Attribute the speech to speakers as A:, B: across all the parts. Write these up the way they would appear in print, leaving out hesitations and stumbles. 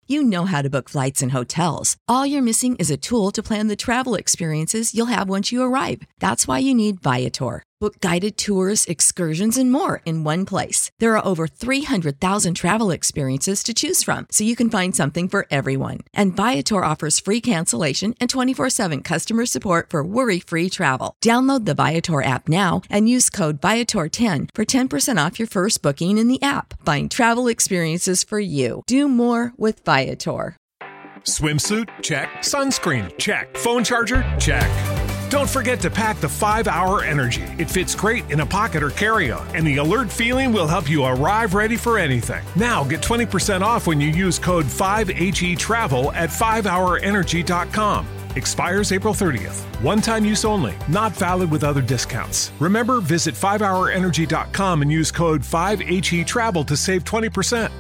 A: You know how to book flights and hotels. All you're missing is a tool to plan the travel experiences you'll have once you arrive. That's why you need Viator. Book guided tours, excursions, and more in one place. There are over 300,000 travel experiences to choose from, so you can find something for everyone. And Viator offers free cancellation and 24/7 customer support for worry-free travel. Download the Viator app now and use code Viator10 for 10% off your first booking in the app. Find travel experiences for you. Do more with Viator.
B: Swimsuit? Check. Sunscreen? Check. Phone charger? Check. Don't forget to pack the 5-Hour Energy. It fits great in a pocket or carry-on, and the alert feeling will help you arrive ready for anything. Now get 20% off when you use code 5HETRAVEL at 5hourenergy.com. Expires April 30th. One-time use only. Not valid with other discounts. Remember, visit 5hourenergy.com and use code 5HETRAVEL to save 20%.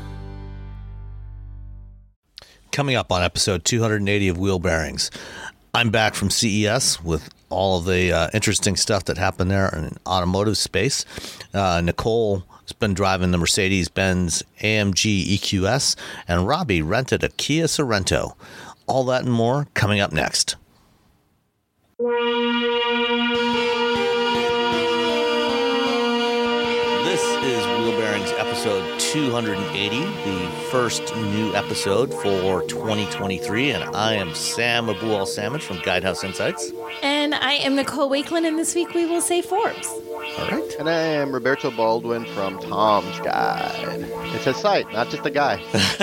C: Coming up on episode 280 of Wheel Bearings, I'm back from CES with all of the interesting stuff that happened there in automotive space. Nicole has been driving the Mercedes-Benz AMG EQS, and Robbie rented a Kia Sorento. All that and more coming up next. This is Wheel Bearings episode 280, the first new episode for 2023, and I am Sam Abu-Al-Samad from Guidehouse Insights.
D: And I am Nicole Wakelin, and this week we will say Forbes.
C: All right.
E: And I am Roberto Baldwin from Tom's Guide. It's a site, not just a guy.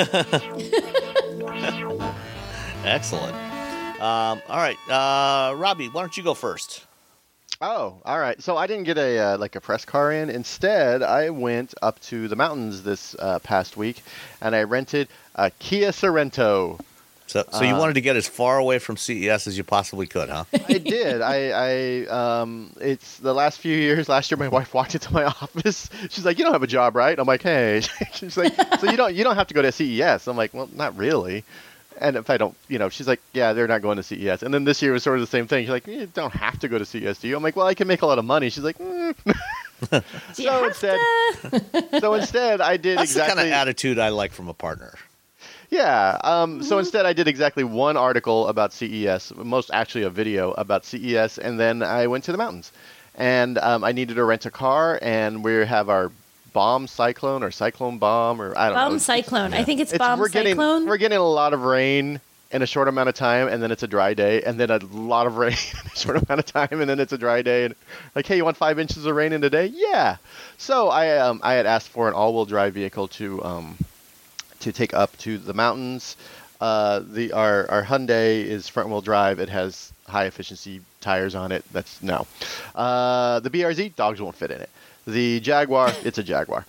C: Excellent. All right, Robbie, why don't you go first?
E: Oh, all right. So I didn't get a press car in. Instead, I went up to the mountains this past week, and I rented a Kia Sorento.
C: So you wanted to get as far away from CES as you possibly could, huh?
E: I did. It's the last few years. Last year, my wife walked into my office. She's like, "You don't have a job, right?" I'm like, "Hey." She's like, "So you don't have to go to CES?" I'm like, "Well, not really." And if I don't, she's like, "Yeah, they're not going to CES." And then this year was sort of the same thing. She's like, "You don't have to go to CES, do you?" I'm like, "Well, I can make a lot of money." She's like, So instead, I did
C: That's
E: exactly
C: the kind of attitude I like from a partner.
E: Yeah. So instead, I did exactly one article about CES, actually a video about CES, and then I went to the mountains. And I needed to rent a car, and we have our bomb cyclone or cyclone bomb, or I don't know.
D: Bomb cyclone.
E: Yeah.
D: I think it's bomb cyclone.
E: We're getting a lot of rain in a short amount of time, and then it's a dry day, and then a lot of rain in a short amount of time, and then it's a dry day. And like, hey, you want 5 inches of rain in a day? Yeah. So I had asked for an all-wheel drive vehicle to take up to the mountains. Our Hyundai is front-wheel drive. It has high-efficiency tires on it. The BRZ, dogs won't fit in it. The Jaguar, it's a Jaguar.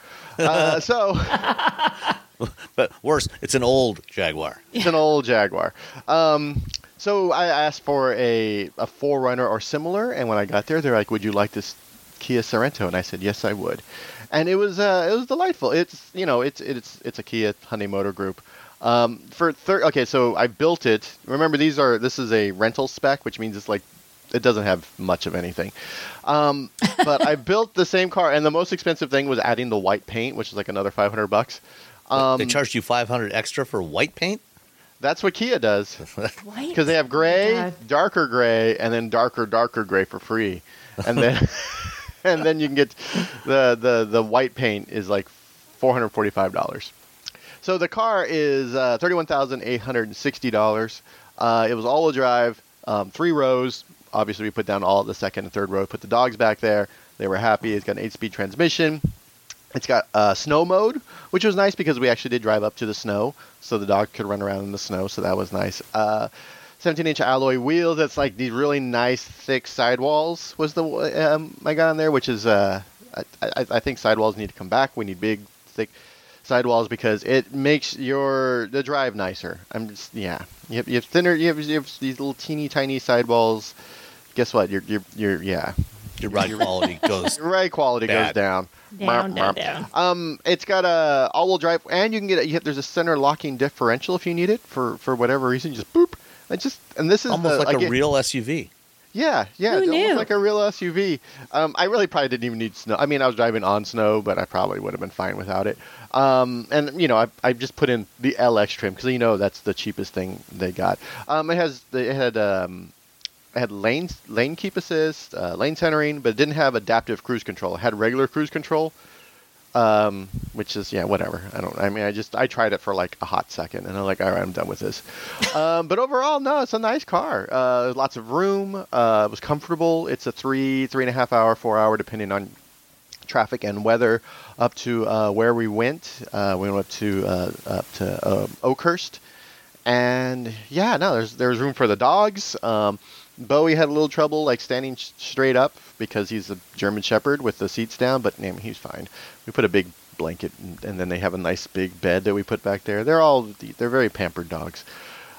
C: But worse, it's an old Jaguar.
E: It's an old Jaguar. So I asked for a 4Runner or similar, and when I got there, they're like, "Would you like this Kia Sorento?" And I said, "Yes, I would." And it was delightful. It's a Kia Hyundai Motor Group. So I built it. Remember, this is a rental spec, which means it's like it doesn't have much of anything. But I built the same car, and the most expensive thing was adding the white paint, which is like another $500.
C: They charged you $500 extra for white paint?
E: That's what Kia does. Because they have gray, darker gray, and then darker gray for free. And then and then you can get the white paint is like $445. So the car is $31,860. It was all-wheel drive, 3 rows. Obviously, we put down all the second and third row, put the dogs back there. They were happy. It's got an 8-speed transmission. It's got snow mode, which was nice because we actually did drive up to the snow, so the dog could run around in the snow, so that was nice. 17-inch alloy wheels. That's like these really nice, thick sidewalls was the I got on there, which is I think sidewalls need to come back. We need big, thick sidewalls because it makes the drive nicer. You have thinner. You have these little teeny tiny sidewalls. Guess what? Your
C: ride quality goes.
E: Your ride quality goes down.
D: Down.
E: It's got a all-wheel drive, and you can get there's a center locking differential if you need it for whatever reason. You just boop. And this is
C: almost like a real SUV.
E: Yeah,
D: Who
E: it
D: knew?
E: looked like a real SUV. I really probably didn't even need snow. I mean, I was driving on snow, but I probably would have been fine without it. And I just put in the LX trim because that's the cheapest thing they got. It had lane keep assist, lane centering, but it didn't have adaptive cruise control. It had regular cruise control, which is whatever. I tried it for like a hot second, and I'm like, all right, I'm done with this. But overall, no, it's a nice car. There's lots of room. It was comfortable. It's a 3.5 hour, 4 hour, depending on traffic and weather, up to where we went. We went up to Oakhurst, and there's room for the dogs. Bowie had a little trouble like standing straight up because he's a German Shepherd with the seats down, but he's fine. We put a big blanket, and then they have a nice big bed that we put back there. They're very pampered dogs.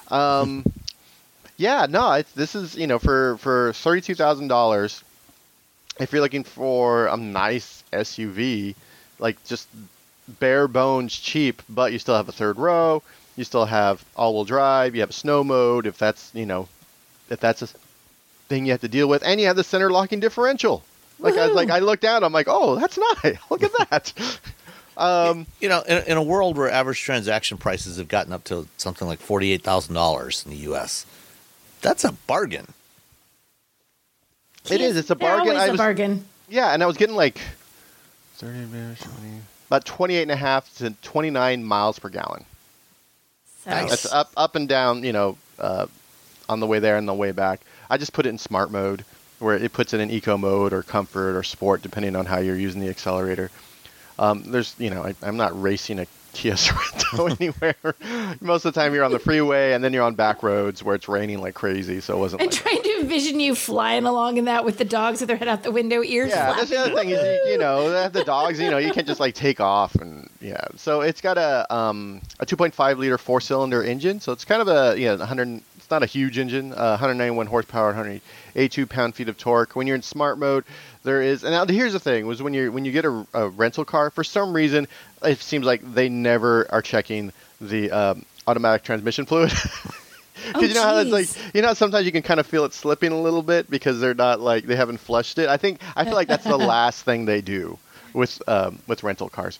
E: This is for $32,000. If you're looking for a nice SUV, like just bare bones cheap, but you still have a third row, you still have all-wheel drive, you have a snow mode if that's a thing you have to deal with, and you have the center locking differential. I looked down, I'm like, oh, that's nice. Look at that.
C: In a world where average transaction prices have gotten up to something like $48,000 in the U.S., that's a bargain.
E: It is. It's a bargain.
D: Always a bargain.
E: Yeah, and I was getting like 30, about 28.5 to 29 miles per gallon.
D: So,
E: That's up and down, on the way there and the way back. I just put it in smart mode, where it puts it in eco mode or comfort or sport, depending on how you're using the accelerator. I'm not racing a Kia Sorento anywhere. Most of the time you're on the freeway, and then you're on back roads where it's raining like crazy, so it wasn't
D: I'm trying to envision you flying along in that with the dogs with their head out the window, ears flapping.
E: That's the other thing is, the dogs, you can't just like take off and So it's got a 2.5 liter 4-cylinder engine, so it's kind of a 100. It's not a huge engine, 191 horsepower, 182 pound-feet of torque. When you're in smart mode, there is. And now here's the thing: was when you get a rental car, for some reason, it seems like they never are checking the automatic transmission fluid. Because how it's like, sometimes you can kind of feel it slipping a little bit because they're not they haven't flushed it. I feel like that's the last thing they do with rental cars.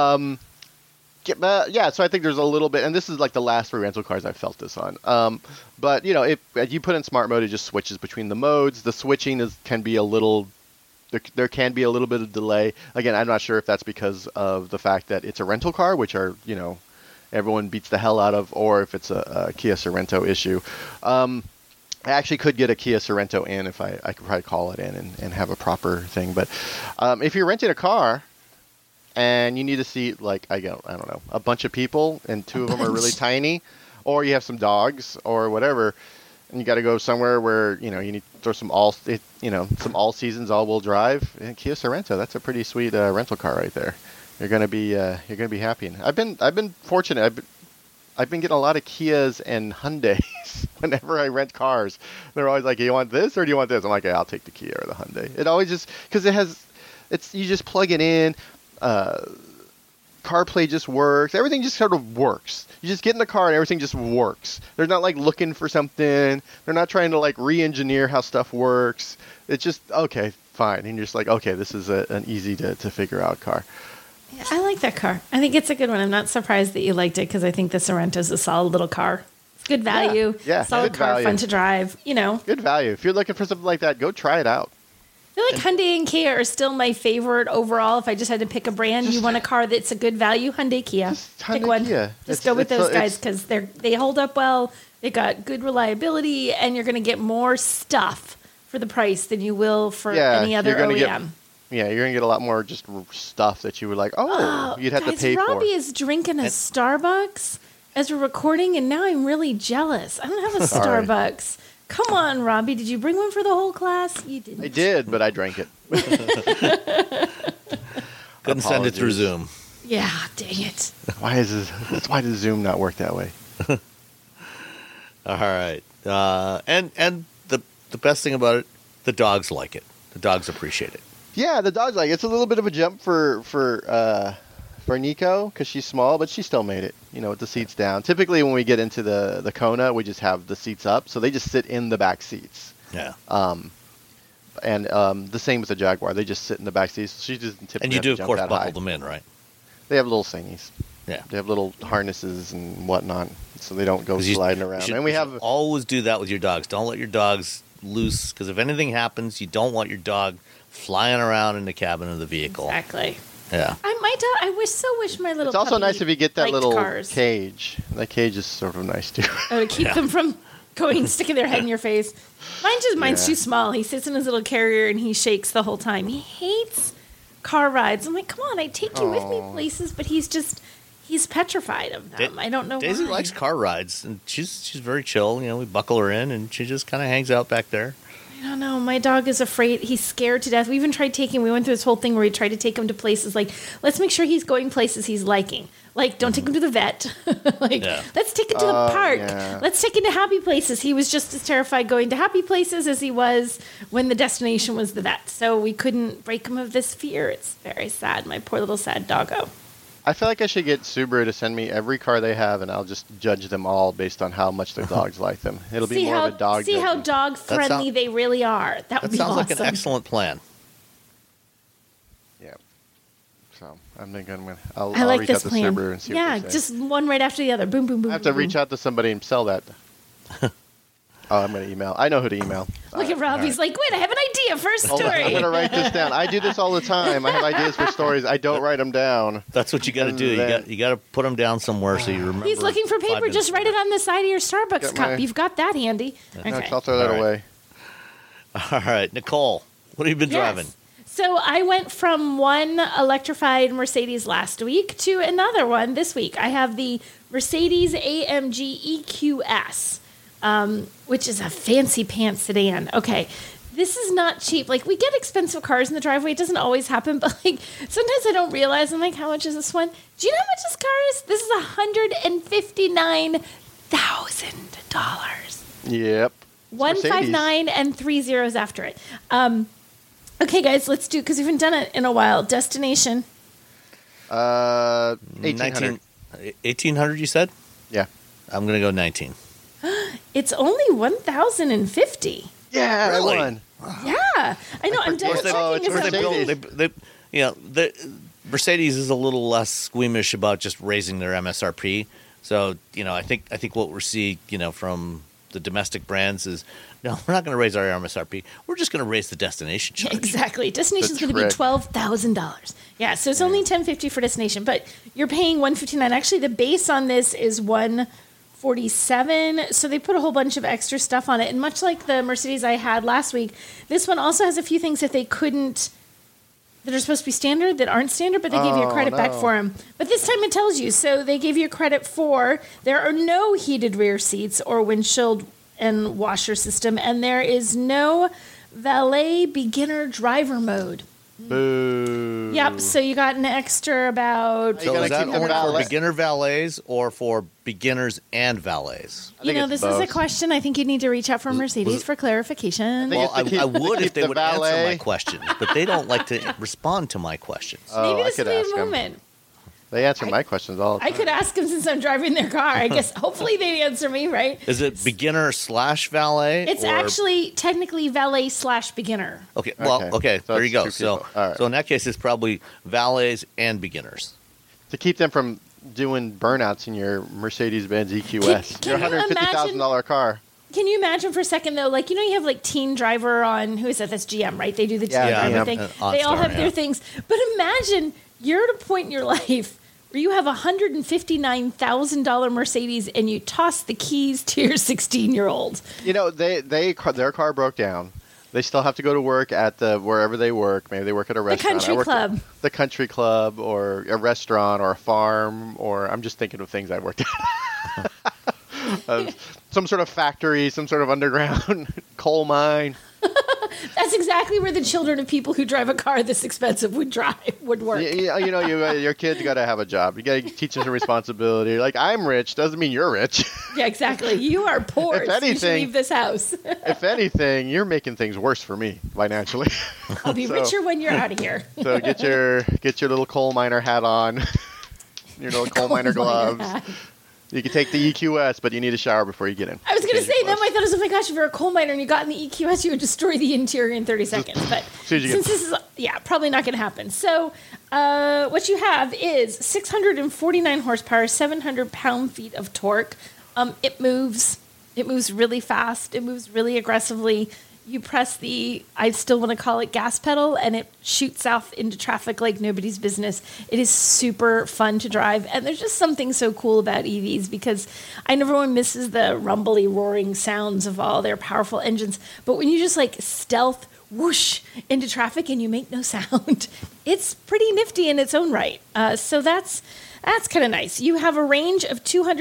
E: So I think there's a little bit, and this is like the last 3 rental cars I've felt this on. But if you put in smart mode, it just switches between the modes. The switching can be a little. There can be a little bit of delay. Again, I'm not sure if that's because of the fact that it's a rental car, which are everyone beats the hell out of, or if it's a Kia Sorento issue. I actually could get a Kia Sorento in if I could probably call it in and have a proper thing. But if you're renting a car and you need to seat I don't know, a bunch of people, and 2 of them are really tiny, or you have some dogs or whatever, and you got to go somewhere where you need to throw some all seasons all-wheel drive. Kia Sorento, that's a pretty sweet rental car right there. You're gonna be happy. And I've been fortunate. I've been getting a lot of Kias and Hyundais whenever I rent cars. They're always like, "You want this or do you want this?" I'm like, "I'll take the Kia or the Hyundai." It always just because you just plug it in. CarPlay just works. Everything just sort of works. You just get in the car and everything just works. They're not looking for something. They're not trying to re-engineer how stuff works. It's just okay, fine. And you're just like, okay, this is an easy to figure out car.
D: Yeah, I like that car. I think it's a good one. I'm not surprised that you liked it because I think the Sorento is a solid little car. It's good value.
E: Yeah,
D: solid
E: good
D: car,
E: value.
D: fun to drive.
E: Good value. If you're looking for something like that, go try it out.
D: I feel like Hyundai and Kia are still my favorite overall. If I just had to pick a brand, you want a car that's a good value, Hyundai, Kia. Pick one.
E: Kia.
D: Just go with those guys because they hold up well. They got good reliability, and you're going to get more stuff for the price than you will for any other OEM.
E: You're going to get a lot more just stuff that you would you'd have to pay for.
D: Robbie is drinking a Starbucks as we're recording, and now I'm really jealous. I don't have a Starbucks. Come on, Robbie. Did you bring one for the whole class? You didn't.
E: I did, but I drank it.
C: Couldn't send it through Zoom.
D: Yeah, dang it.
E: Why does Zoom not work that way?
C: All right. And the best thing about it, the dogs like it. The dogs appreciate it.
E: Yeah, the dogs like it. It's a little bit of a jump for Nico because she's small, but she still made it, with the seats down. Typically when we get into the Kona, we just have the seats up, so they just sit in the back seats.
C: Yeah.
E: And the same with the Jaguar. They just sit in the back seat. So she doesn't typically
C: And you do, of course, buckle
E: high.
C: them in, right?
E: They have little thingies.
C: Yeah.
E: They have little harnesses and whatnot, so they don't go sliding around. And we have
C: always do that with your dogs. Don't let your dogs loose, because if anything happens, you don't want your dog flying around in the cabin of the vehicle.
D: Exactly.
C: Yeah.
D: I wish my little.
E: It's also nice if you get that little
D: cars.
E: cage. That cage is sort of nice too.
D: Oh, to keep them from sticking their head in your face. Mine's too small. He sits in his little carrier and he shakes the whole time. He hates car rides. I'm like, come on, I take you with me places, but he's petrified of them. I don't know
C: Daisy
D: why.
C: likes car rides, and she's very chill. You know, we buckle her in, and she just kind of hangs out back there.
D: I don't know. My dog is afraid. He's scared to death. We even tried we went through this whole thing where we tried to take him to places like, let's make sure he's going places he's liking. Like, don't take him to the vet. Let's take him to the park. Yeah. Let's take him to happy places. He was just as terrified going to happy places as he was when the destination was the vet. So we couldn't break him of this fear. It's very sad. My poor little sad doggo.
E: I feel like I should get Subaru to send me every car they have, and I'll just judge them all based on how much their dogs like them. It'll be more of a dog.
D: See how dog friendly they really are. That would be awesome.
C: Sounds like an excellent plan.
E: Yeah. So I'm thinking I'll
D: like
E: reach
D: this
E: out to
D: plan.
E: Subaru and see what they say.
D: Just one right after the other. Boom, boom, boom.
E: I have to reach out to somebody and sell that. I'm going to email. I know who to email.
D: Look at Rob. He's like, wait, I have an idea for a story.
E: I'm going to write this down. I do this all the time. I have ideas for stories. I don't write them down.
C: That's what you got to do. You got to put them down somewhere so you remember.
D: He's looking for paper. Just write it on the side of your Starbucks cup. You've got that handy.
E: Okay. No, I'll throw that away.
C: All right, Nicole, what have you been driving?
D: So I went from one electrified Mercedes last week to another one this week. I have the Mercedes AMG EQS. Which is a fancy pants sedan. Okay, this is not cheap. Like, we get expensive cars in the driveway. It doesn't always happen, but like sometimes I don't realize. I'm like, how much is this one? Do you know how much this car is? This is $159,000.
E: Yep.
D: 159 and 3 zeros after it. Okay, guys, let's do, because we haven't done it in a while. Destination.
E: 1800.
C: 1800, you said?
E: Yeah.
C: I'm gonna go 19.
D: It's only 1,050.
E: Yeah,
C: really?
E: I won.
D: Yeah, I know. I'm double checking.
C: The Mercedes is a little less squeamish about just raising their MSRP. So I think what we're seeing from the domestic brands is, no, we're not going to raise our MSRP. We're just going to raise the destination charge.
D: Exactly. Destination is going to be $12,000. Yeah, so it's only $1,050 for destination, but you're paying $159. Actually, the base on this is $147. So they put a whole bunch of extra stuff on it. And much like the Mercedes I had last week, this one also has a few things that are supposed to be standard that aren't standard, but they gave you a credit back for them. But this time it tells you. So they gave you a credit for, there are no heated rear seats or windshield and washer system, and there is no valet beginner driver mode.
E: Boo.
D: Yep, so you got an extra about...
C: So is that only for beginner valets or for beginners and valets?
D: This is a question I think you need to reach out for Mercedes for clarification.
C: Well, I would if they would answer my questions, but they don't like to respond to my questions.
D: Maybe this will be a moment.
E: They answer my questions all the time.
D: I could ask them since I'm driving their car. I guess hopefully they answer me, right?
C: Is it beginner/valet?
D: It's actually technically valet/beginner.
C: Okay, well, okay, so there you go. So, so in that case, it's probably valets and beginners.
E: To keep them from doing burnouts in your Mercedes-Benz EQS. Your $150,000 car.
D: Can you imagine for a second, though, like, you have like Teen Driver on, who is that? That's GM, right? They do the Teen Driver thing. They all have their things. But imagine you're at a point in your life where you have a $159,000 Mercedes and you toss the keys to your 16-year-old.
E: Their car broke down. They still have to go to work at wherever they work. Maybe they work at a restaurant. The country club, or a restaurant, or a farm, or I'm just thinking of things I worked at. Some sort of factory, some sort of underground coal mine.
D: That's exactly where the children of people who drive a car this expensive would work.
E: Your kid's got to have a job. You got to teach them some responsibility. Like, I'm rich doesn't mean you're rich.
D: Yeah, exactly. You are poor. If anything, you should leave this house.
E: If anything, you're making things worse for me financially.
D: I'll be richer when you're out of here.
E: So get your little coal miner hat on. Your little coal miner gloves. You can take the EQS, but you need a shower before you get in.
D: I was going to say, then my thought is, oh my gosh, if you're a coal miner and you got in the EQS, you would destroy the interior in 30 seconds. But since this is, probably not going to happen. So what you have is 649 horsepower, 700 pound-feet of torque. It moves. It moves really fast. It moves really aggressively. You press the, I still want to call it gas pedal, and it shoots off into traffic like nobody's business. It is super fun to drive. And there's just something so cool about EVs because I know everyone misses the rumbly, roaring sounds of all their powerful engines. But when you just like stealth whoosh into traffic and you make no sound, it's pretty nifty in its own right. So that's kind of nice. You have a range of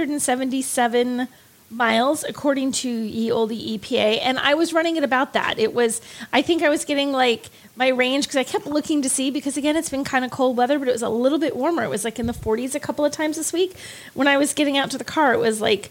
D: 277 miles according to ye olde EPA, and I was running at about that. I think I was getting like my range because I kept looking to see, because again, it's been kind of cold weather, but it was a little bit warmer. It was like in the 40s a couple of times this week. When I was getting out to the car, it was like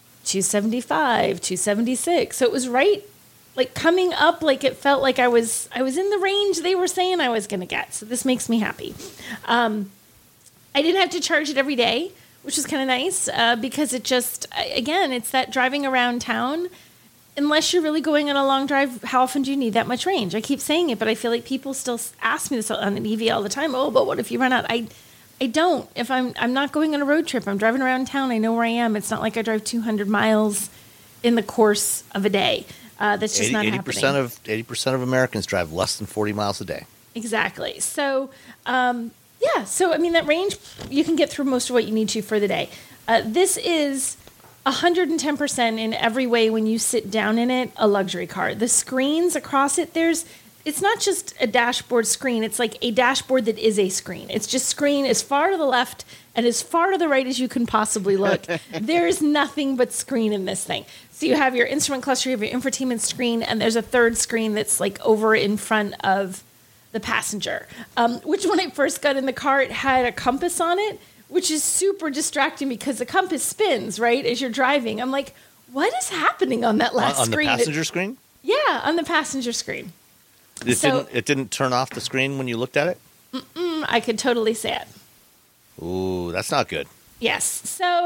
D: 275, 276. So it was right like coming up, like it felt like I was in the range they were saying I was going to get. So this makes me happy. I didn't have to charge it every day, which is kind of nice because it just, again, it's that driving around town. Unless you're really going on a long drive, how often do you need that much range? I keep saying it, but I feel like people still ask me this on an EV all the time. Oh, but what if you run out? I don't. If I'm not going on a road trip, I'm driving around town, I know where I am. It's not like I drive 200 miles in the course of a day. That's just not happening.
C: 80% of Americans drive less than 40 miles a day.
D: Exactly. So, so, I mean, that range, you can get through most of what you need to for the day. This is 110% in every way when you sit down in it, a luxury car. The screens across it, it's not just a dashboard screen. It's like a dashboard that is a screen. It's just screen as far to the left and as far to the right as you can possibly look. There's nothing but screen in this thing. So you have your instrument cluster, you have your infotainment screen, and there's a third screen that's like over in front of the passenger, which when I first got in the car, it had a compass on it, which is super distracting because the compass spins, right, as you're driving. I'm like, what is happening on that last screen?
C: On the passenger screen?
D: Yeah, on the passenger screen.
C: It didn't turn off the screen when you looked at it?
D: I could totally say it.
C: Ooh, that's not good.
D: Yes. So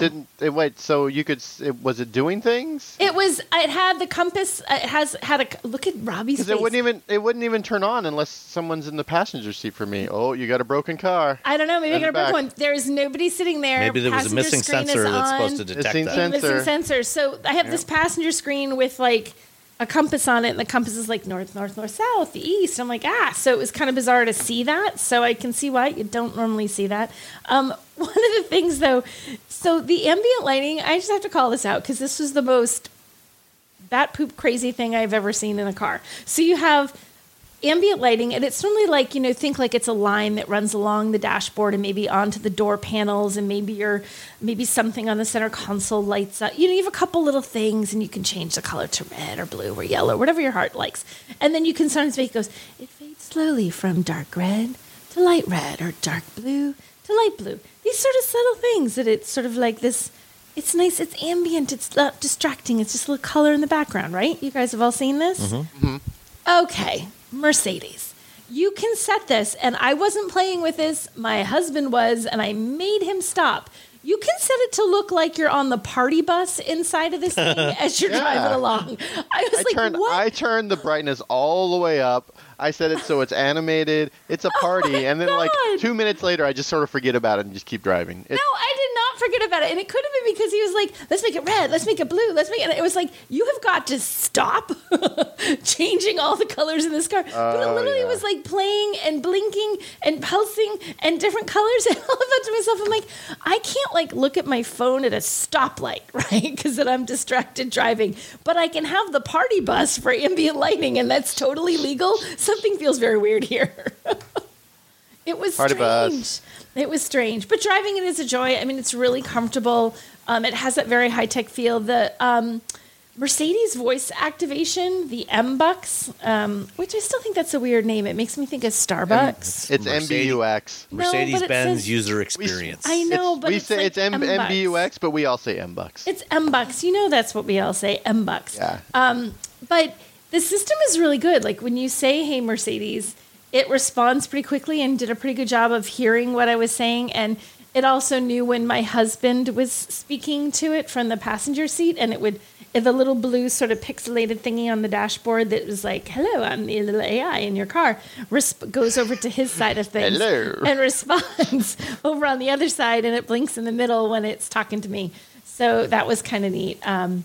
E: so you could? Was it doing things?
D: It had the compass. It had a look at Robbie's face.
E: It wouldn't even turn on unless someone's in the passenger seat for me. Oh, you got a broken car.
D: I don't know. Maybe I got a broken one. There is nobody sitting there.
C: Maybe there was a missing sensor that's supposed to detect that.
D: Missing sensor. So I have this passenger screen with like a compass on it, and the compass is like north, north, north, south, east. I'm like, so it was kind of bizarre to see that. So I can see why you don't normally see that. One of the things, though, so the ambient lighting, I just have to call this out because this was the most bat poop crazy thing I've ever seen in a car. So you have ambient lighting, and it's normally like, think like it's a line that runs along the dashboard and maybe onto the door panels, and maybe something on the center console lights up. You have a couple little things, and you can change the color to red or blue or yellow, whatever your heart likes. And then you can sometimes make it goes, it fades slowly from dark red to light red, or dark blue to light blue. These sort of subtle things that it's sort of like this. It's nice. It's ambient. It's not distracting. It's just a little color in the background, right? You guys have all seen this?
C: Mm-hmm.
E: Mm-hmm.
D: Okay. Mercedes. You can set this, and I wasn't playing with this. My husband was, and I made him stop. You can set it to look like you're on the party bus inside of this thing as you're driving along.
E: I turned the brightness all the way up. I set it so it's animated. It's a party. And then like 2 minutes later, I just sort of forget about it and just keep driving.
D: No, I did not forget about it. And it could have been because he was like, let's make it red. Let's make it blue. And it was like, you have got to stop changing all the colors in this car. But it literally was like playing and blinking and pulsing and different colors. And I thought to myself, I'm like, I can't like look at my phone at a stoplight, right? Because then I'm distracted driving. But I can have the party bus for ambient lighting, and that's totally legal. Something feels very weird here. It was
E: Party
D: strange.
E: bus.
D: It was strange. But driving it is a joy. I mean, it's really comfortable. It has that very high-tech feel. The Mercedes voice activation, the MBUX, which I still think that's a weird name. It makes me think of Starbucks.
E: It's MBUX.
C: Mercedes-Benz user experience.
D: I know, but
E: we say it's MBUX, but we all say MBUX.
D: It's MBUX. That's what we all say, MBUX.
E: Yeah.
D: But the system is really good. Like when you say, hey, Mercedes, it responds pretty quickly and did a pretty good job of hearing what I was saying. And It also knew when my husband was speaking to it from the passenger seat, and the little blue sort of pixelated thingy on the dashboard that was like, hello, I'm the little AI in your car, goes over to his side of things.
E: Hello.
D: And responds over on the other side, and it blinks in the middle when it's talking to me. So that was kind of neat.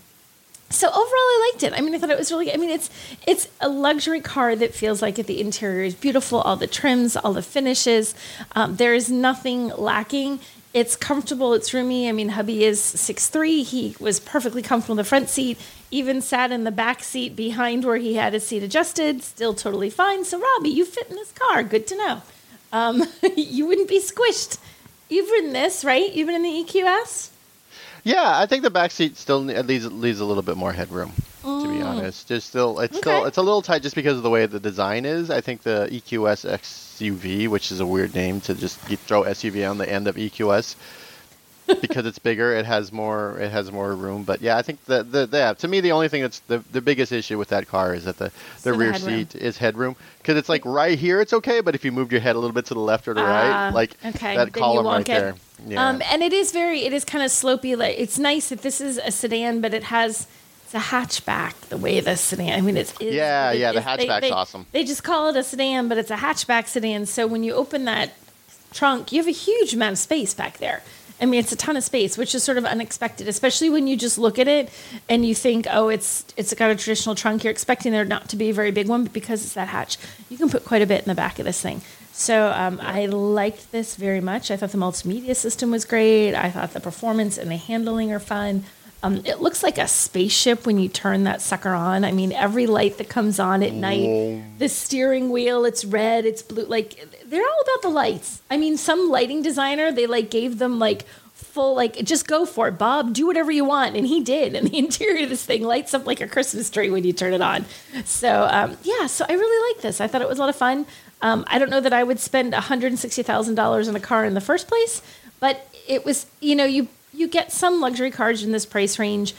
D: So overall, I liked it. I mean, I thought it was really good. I mean, it's a luxury car that feels like the interior is beautiful, all the trims, all the finishes. There is nothing lacking. It's comfortable. It's roomy. I mean, hubby is 6'3". He was perfectly comfortable in the front seat, even sat in the back seat behind where he had his seat adjusted, still totally fine. So, Robbie, you fit in this car. Good to know. You wouldn't be squished. You've ridden this, right? You've been in the EQS?
E: Yeah, I think the back seat still leaves a little bit more headroom. To be honest, it's a little tight just because of the way the design is. I think the EQS SUV, which is a weird name to just throw SUV on the end of EQS, because it's bigger, it has more room. But yeah, I think to me the only thing that's the biggest issue with that car is that the rear seat is headroom, because it's like right here it's okay, but if you moved your head a little bit to the left or the right, like that column right there. Yeah.
D: And it is kind of slopey. Like, it's nice that this is a sedan, but it's a hatchback. The way the sedan, I mean, the
E: hatchback's awesome.
D: They just call it a sedan, but it's a hatchback sedan. So when you open that trunk, you have a huge amount of space back there. I mean, it's a ton of space, which is sort of unexpected, especially when you just look at it and you think, oh, it's got a traditional trunk. You're expecting there not to be a very big one, but because it's that hatch, you can put quite a bit in the back of this thing. So I liked this very much. I thought the multimedia system was great. I thought the performance and the handling are fun. It looks like a spaceship when you turn that sucker on. I mean, every light that comes on at night, the steering wheel, it's red, it's blue. Like, they're all about the lights. I mean, some lighting designer, they gave them full, just go for it, Bob, do whatever you want. And he did. And the interior of this thing lights up like a Christmas tree when you turn it on. So, so I really liked this. I thought it was a lot of fun. I don't know that I would spend $160,000 on a car in the first place, but it was, you get some luxury cars in this price range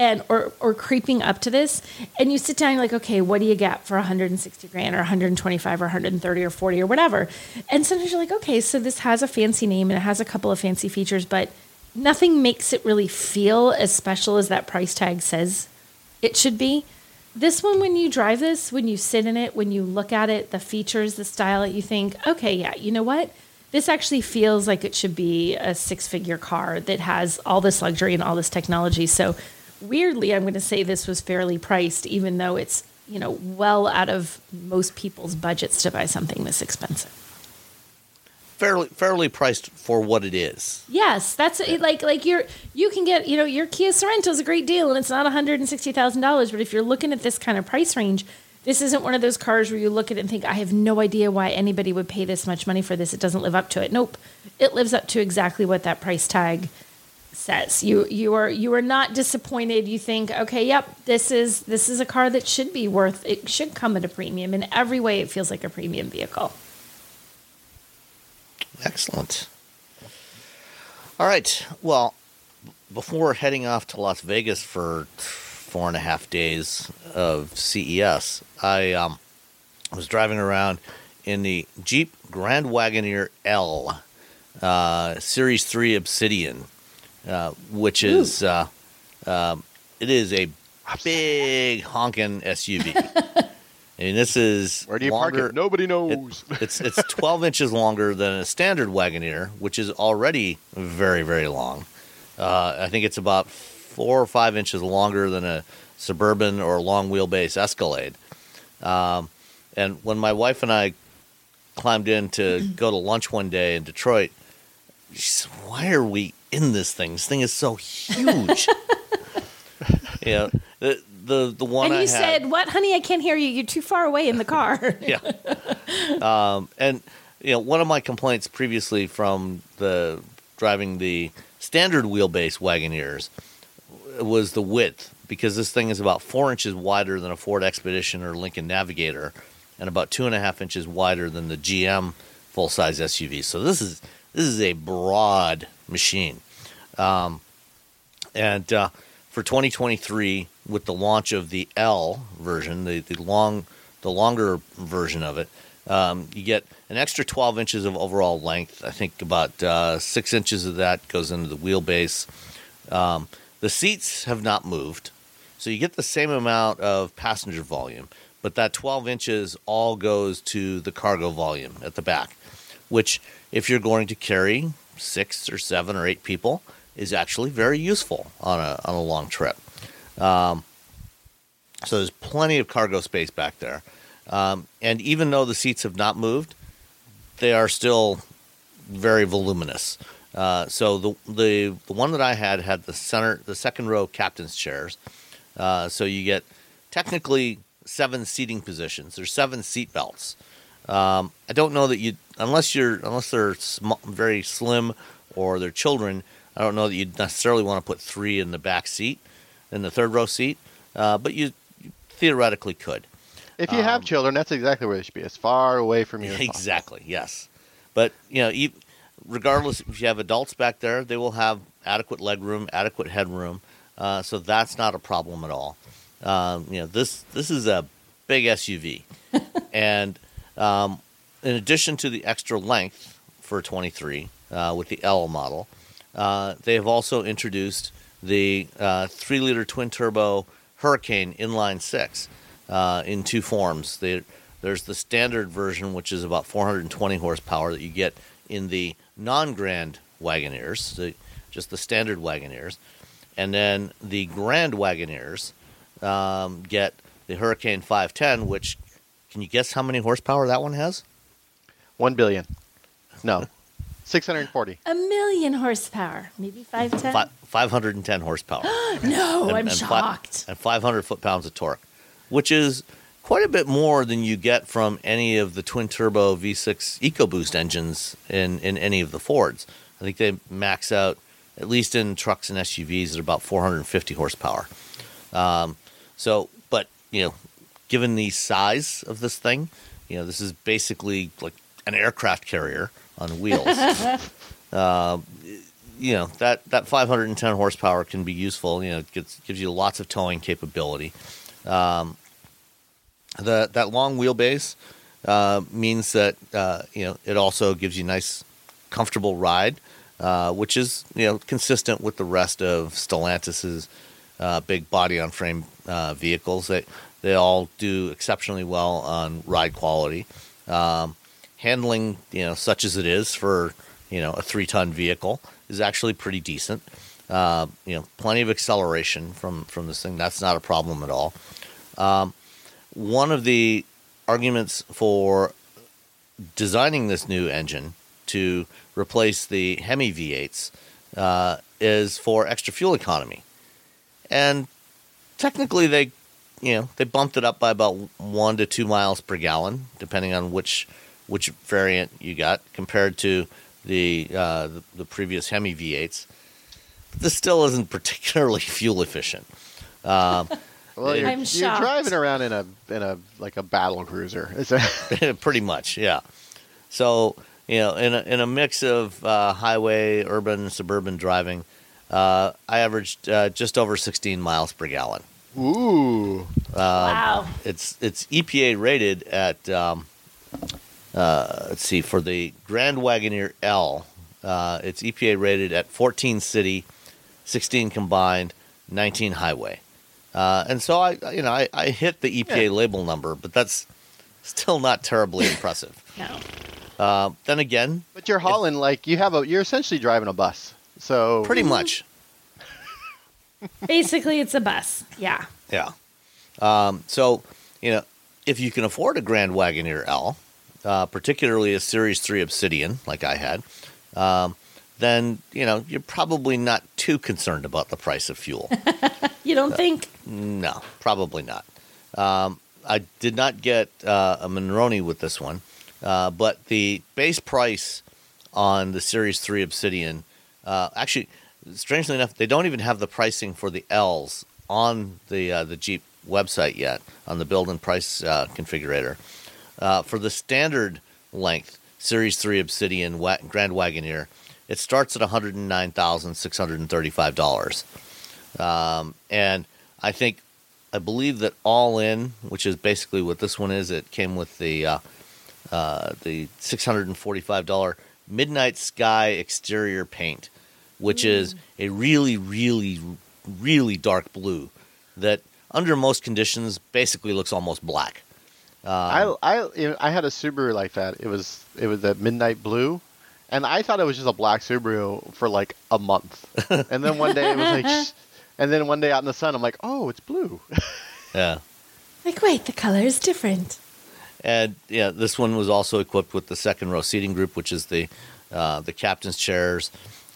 D: or creeping up to this, and you sit down and you're like, okay, what do you get for $160,000 or 125 or 130 or 40 or whatever? And sometimes you're like, okay, so this has a fancy name and it has a couple of fancy features, but nothing makes it really feel as special as that price tag says it should be. This one, when you drive this, when you sit in it, when you look at it, the features, the style, you think, okay, yeah, you know what? This actually feels like it should be a six-figure car that has all this luxury and all this technology. So weirdly, I'm going to say this was fairly priced, even though it's, well out of most people's budgets to buy something this expensive.
C: Fairly priced for what it is.
D: Yes, that's like you can get, your Kia Sorento is a great deal and it's not $160,000, but if you're looking at this kind of price range, this isn't one of those cars where you look at it and think, I have no idea why anybody would pay this much money for this. It doesn't live up to it. Nope. It lives up to exactly what that price tag says. You are not disappointed. You think, okay, yep, this is a car that should be it should come at a premium. In every way, it feels like a premium vehicle.
C: Excellent. All right. Well, before heading off to Las Vegas for 4.5 days of CES, I was driving around in the Jeep Grand Wagoneer L Series 3 Obsidian, which is it is a big honking SUV. I mean, this is
E: where do you park it? Nobody knows.
C: It's 12 inches longer than a standard Wagoneer, which is already very, very long. I think it's about 4 or 5 inches longer than a Suburban or long wheelbase Escalade. And when my wife and I climbed in to go to lunch one day in Detroit, she said, "Why are we in this thing? This thing is so huge." The one
D: and
C: I
D: you
C: had,
D: said, "What, honey? I can't hear you. You're too far away in the car."
C: Yeah. And one of my complaints previously from the driving the standard wheelbase Wagoneers was the width, because this thing is about 4 inches wider than a Ford Expedition or Lincoln Navigator, and about 2.5 inches wider than the GM full-size SUV. So this is a broad machine. And for 2023, with the launch of the L version, the longer version of it, You get an extra 12 inches of overall length. I think about 6 inches of that goes into the wheelbase. The seats have not moved, so you get the same amount of passenger volume, but that 12 inches all goes to the cargo volume at the back, which if you're going to carry 6 or 7 or 8 people is actually very useful on a long trip. So there's plenty of cargo space back there. And even though the seats have not moved, they are still very voluminous. So the one that I had the second row captain's chairs. So you get technically 7 seating positions. There's 7 seat belts. I don't know that unless they're very slim or they're children, I don't know that you'd necessarily want to put 3 in the back seat, in the third row seat. But you theoretically could.
E: If you have children, that's exactly where they should be, as far away from you as possible.
C: Exactly, yes. But, regardless, if you have adults back there, they will have adequate legroom, adequate headroom, so that's not a problem at all. This is a big SUV, and in addition to the extra length for 23 with the L model, they have also introduced the 3-liter twin-turbo Hurricane inline 6 in 2 forms. There's the standard version, which is about 420 horsepower that you get in the non-Grand Wagoneers, just the standard Wagoneers. And then the Grand Wagoneers get the Hurricane 510, which, can you guess how many horsepower that one has?
E: 1 billion. No. 640.
D: 1,000,000 horsepower. Maybe 510?
C: 510 horsepower.
D: No, I'm shocked.
C: And 500 foot-pounds of torque, which is quite a bit more than you get from any of the twin-turbo V6 EcoBoost engines in any of the Fords. I think they max out, at least in trucks and SUVs, at about 450 horsepower. But given the size of this thing, this is basically like an aircraft carrier on wheels. That 510 horsepower can be useful. It gives you lots of towing capability. That long wheelbase means that it also gives you nice, comfortable ride, which is consistent with the rest of Stellantis's big body-on-frame vehicles. They all do exceptionally well on ride quality. Handling, such as it is for a 3-ton vehicle, is actually pretty decent. Plenty of acceleration from this thing. That's not a problem at all. One of the arguments for designing this new engine to replace the Hemi V8s is for extra fuel economy. And technically they bumped it up by about 1 to 2 miles per gallon, depending on which variant you got, compared to the previous Hemi V8s. This still isn't particularly fuel efficient.
E: Well, you're driving around in a like a battle cruiser.
C: Pretty much, yeah. So in a mix of highway, urban, suburban driving, I averaged just over 16 miles per gallon.
E: Ooh!
D: Wow!
C: It's EPA rated at let's see, for the Grand Wagoneer L, it's EPA rated at 14 city, 16 combined, 19 highway. And so I hit the EPA label number, but that's still not terribly impressive.
D: No.
C: Then again,
E: but you're hauling you're essentially driving a bus. So
C: pretty much.
D: Basically, it's a bus. Yeah.
C: Yeah. So if you can afford a Grand Wagoneer L, particularly a Series 3 Obsidian like I had, then you're probably not too concerned about the price of fuel.
D: You don't think?
C: No, probably not. I did not get a Monroney with this one, but the base price on the Series 3 Obsidian, actually, strangely enough, they don't even have the pricing for the L's on the Jeep website yet, on the build and price configurator. For the standard length Series 3 Obsidian Grand Wagoneer, it starts at $109,635. And I believe that all in, which is basically what this one is, it came with the the $645 Midnight Sky exterior paint, which is a really, really, really dark blue that under most conditions basically looks almost black.
E: I had a Subaru like that. It was a midnight blue, and I thought it was just a black Subaru for like a month. And then one day it was like, and then one day out in the sun, I'm like, oh, it's blue.
C: Yeah.
D: Like, wait, the color is different.
C: And yeah, this one was also equipped with the second row seating group, which is the captain's chairs,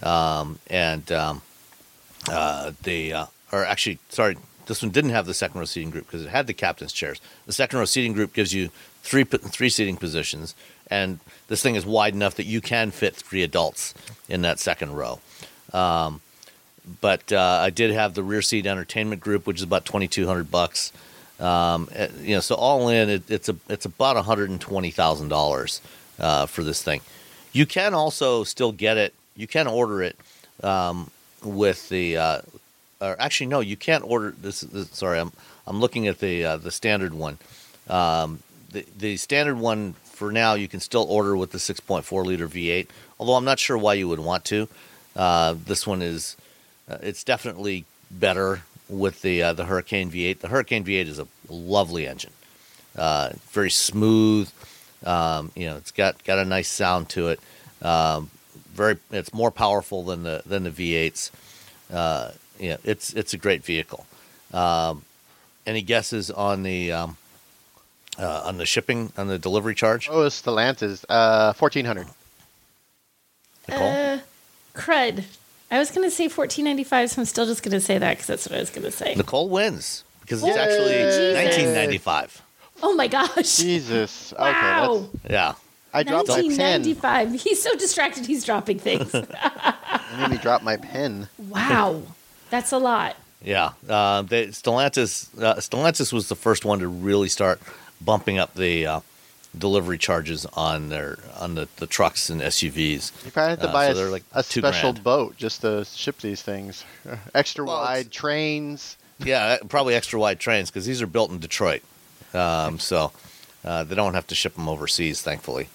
C: this one didn't have the second row seating group because it had the captain's chairs. The second row seating group gives you three seating positions, and this thing is wide enough that you can fit 3 adults in that second row. But I did have the rear seat entertainment group, which is about $2,200. So all in, it's about $120,000 for this thing. You can also still get it. You can order it with the. Or actually, no, you can't order this. Sorry, I'm looking at the standard one. The standard one for now, you can still order with the 6.4 liter V8. Although I'm not sure why you would want to. This one is. It's definitely better with the Hurricane V8. The Hurricane V8 is a lovely engine, very smooth. It's got a nice sound to it. It's more powerful than the V8s. It's a great vehicle. Any guesses on the shipping, on the delivery charge?
E: Oh, Stellantis, $1,400.
C: Nicole?
D: Crud. I was going to say $14.95, so I'm still just going to say that because that's what I was going to say.
C: Nicole wins because it's actually $19.95.
D: Oh my gosh!
E: Jesus.
D: Wow.
E: Okay.
C: Yeah.
E: I dropped my pen.
D: $19.95. He's so distracted. He's dropping things.
E: I made me drop my pen.
D: Wow, that's a lot.
C: Yeah. Stellantis was the first one to really start bumping up the delivery charges on the trucks and SUVs.
E: You probably have to buy a special
C: $2,000
E: boat just to ship these things. Extra wide trains.
C: Yeah, probably extra wide trains because these are built in Detroit, so they don't have to ship them overseas, thankfully.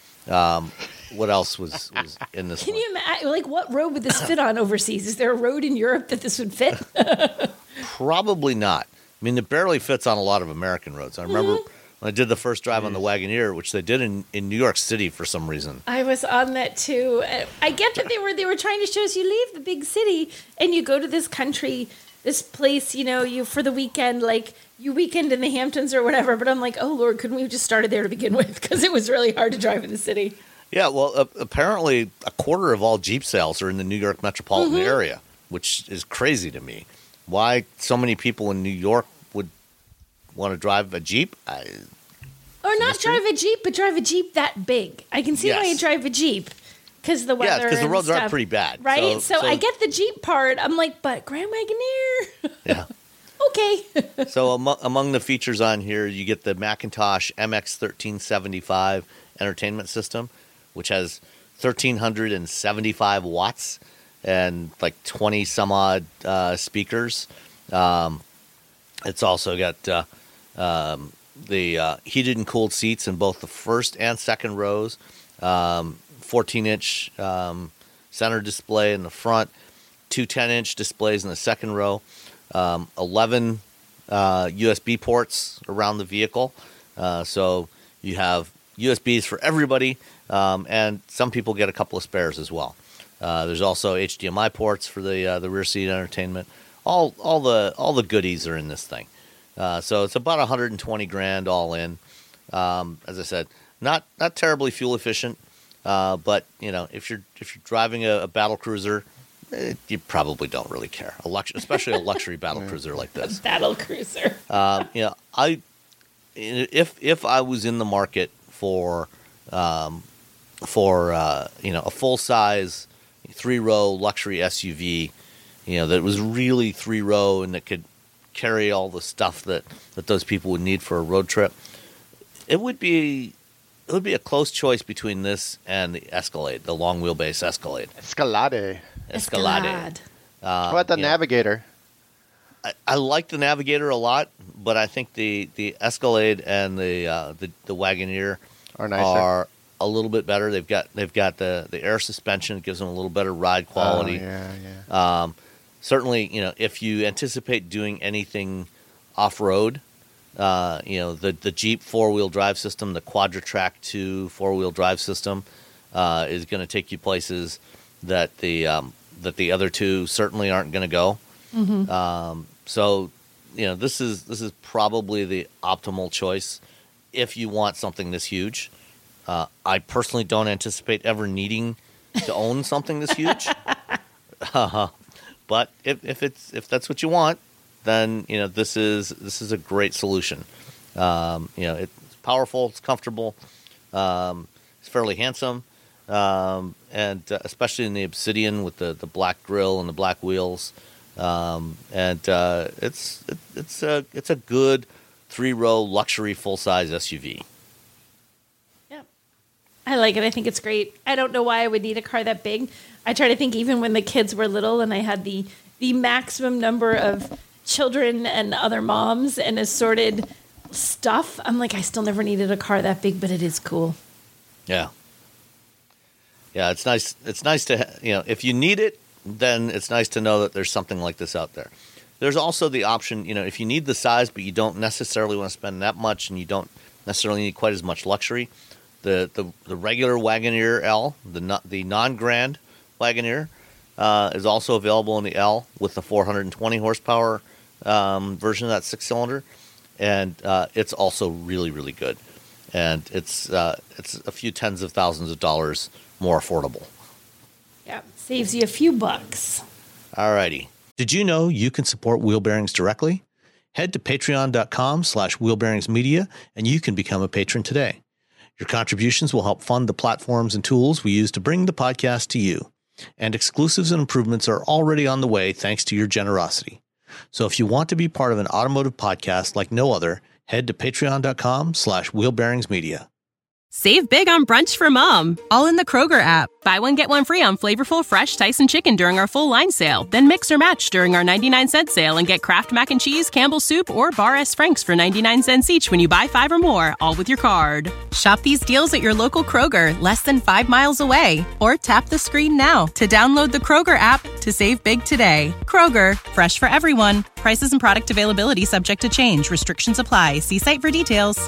C: What else was in this?
D: Can you imagine? Like, what road would this fit on overseas? Is there a road in Europe that this would fit?
C: Probably not. I mean, it barely fits on a lot of American roads. I remember. I did the first drive on the Wagoneer, which they did in New York City for some reason.
D: I was on that too. I get that they were trying to show us you leave the big city and you go to this country, this place, you for the weekend, like you weekend in the Hamptons or whatever. But I'm like, oh Lord, couldn't we have just started there to begin with? Because it was really hard to drive in the city. Yeah,
C: well, apparently a quarter of all Jeep sales are in the New York metropolitan area, which is crazy to me. Why so many people in New York would want to drive a Jeep?
D: Or not drive a Jeep, but drive a Jeep that big. I can see why you drive a Jeep because the weather.
C: Yeah, because the roads are pretty bad,
D: right? So I get the Jeep part. I'm like, but Grand Wagoneer.
C: Yeah.
D: Okay.
C: So among the features on here, you get the Macintosh MX1375 entertainment system, which has 1,375 watts and like 20 some odd speakers. It's also got the heated and cooled seats in both the first and second rows, 14-inch center display in the front, 2 10-inch displays in the second row, 11 USB ports around the vehicle. So you have USBs for everybody, and some people get a couple of spares as well. There's also HDMI ports for the rear seat entertainment. All the goodies are in this thing. So it's about $120,000 all in. As I said, not terribly fuel efficient, but if you're driving a battle cruiser, you probably don't really care. Especially a luxury battle cruiser like this.
D: Battle cruiser.
C: If I was in the market for a full size 3-row luxury SUV, that was really 3-row and that could carry all the stuff that those people would need for a road trip, it would be a close choice between this and the Escalade, the long wheelbase Escalade.
E: Escalade. How about the Navigator?
C: I like the Navigator a lot, but I think the Escalade and the Wagoneer
E: nicer.
C: A little bit better. They've got the air suspension. It gives them a little better ride quality. Certainly, if you anticipate doing anything off-road, the Jeep 4-wheel drive system, the Quadra-Trac 2 4-wheel drive system is going to take you places that the other two certainly aren't going to go. Mm-hmm. So, this is probably the optimal choice if you want something this huge. I personally don't anticipate ever needing to own something this huge. But if that's what you want, then this is a great solution. It's powerful, it's comfortable, it's fairly handsome, and especially in the Obsidian with the black grille and the black wheels, it's a good 3-row luxury full-size SUV.
D: I like it. I think it's great. I don't know why I would need a car that big. I try to think even when the kids were little and I had the maximum number of children and other moms and assorted stuff, I'm like, I still never needed a car that big, but it is cool.
C: Yeah. Yeah, it's nice. It's nice to, if you need it, then it's nice to know that there's something like this out there. There's also the option, if you need the size, but you don't necessarily want to spend that much and you don't necessarily need quite as much luxury, the regular Wagoneer L, the non-Grand Wagoneer, is also available in the L with the 420 horsepower version of that 6-cylinder, and it's also really, really good. And it's a few tens of thousands of dollars more affordable.
D: Yeah, saves you a few bucks.
C: Alrighty. Did you know you can support Wheel Bearings directly? Head to patreon.com/wheelbearingsmedia and you can become a patron today. Your contributions will help fund the platforms and tools we use to bring the podcast to you. And exclusives and improvements are already on the way thanks to your generosity. So if you want to be part of an automotive podcast like no other, head to patreon.com/wheelbearingsmedia.
F: Save big on brunch for mom, all in the Kroger app. Buy one, get one free on flavorful, fresh Tyson chicken during our full line sale. Then mix or match during our 99-cent sale and get Kraft Mac and Cheese, Campbell's Soup, or Bar S. Frank's for 99 cents each when you buy 5 or more, all with your card. Shop these deals at your local Kroger, less than 5 miles away. Or tap the screen now to download the Kroger app to save big today. Kroger, fresh for everyone. Prices and product availability subject to change. Restrictions apply. See site for details.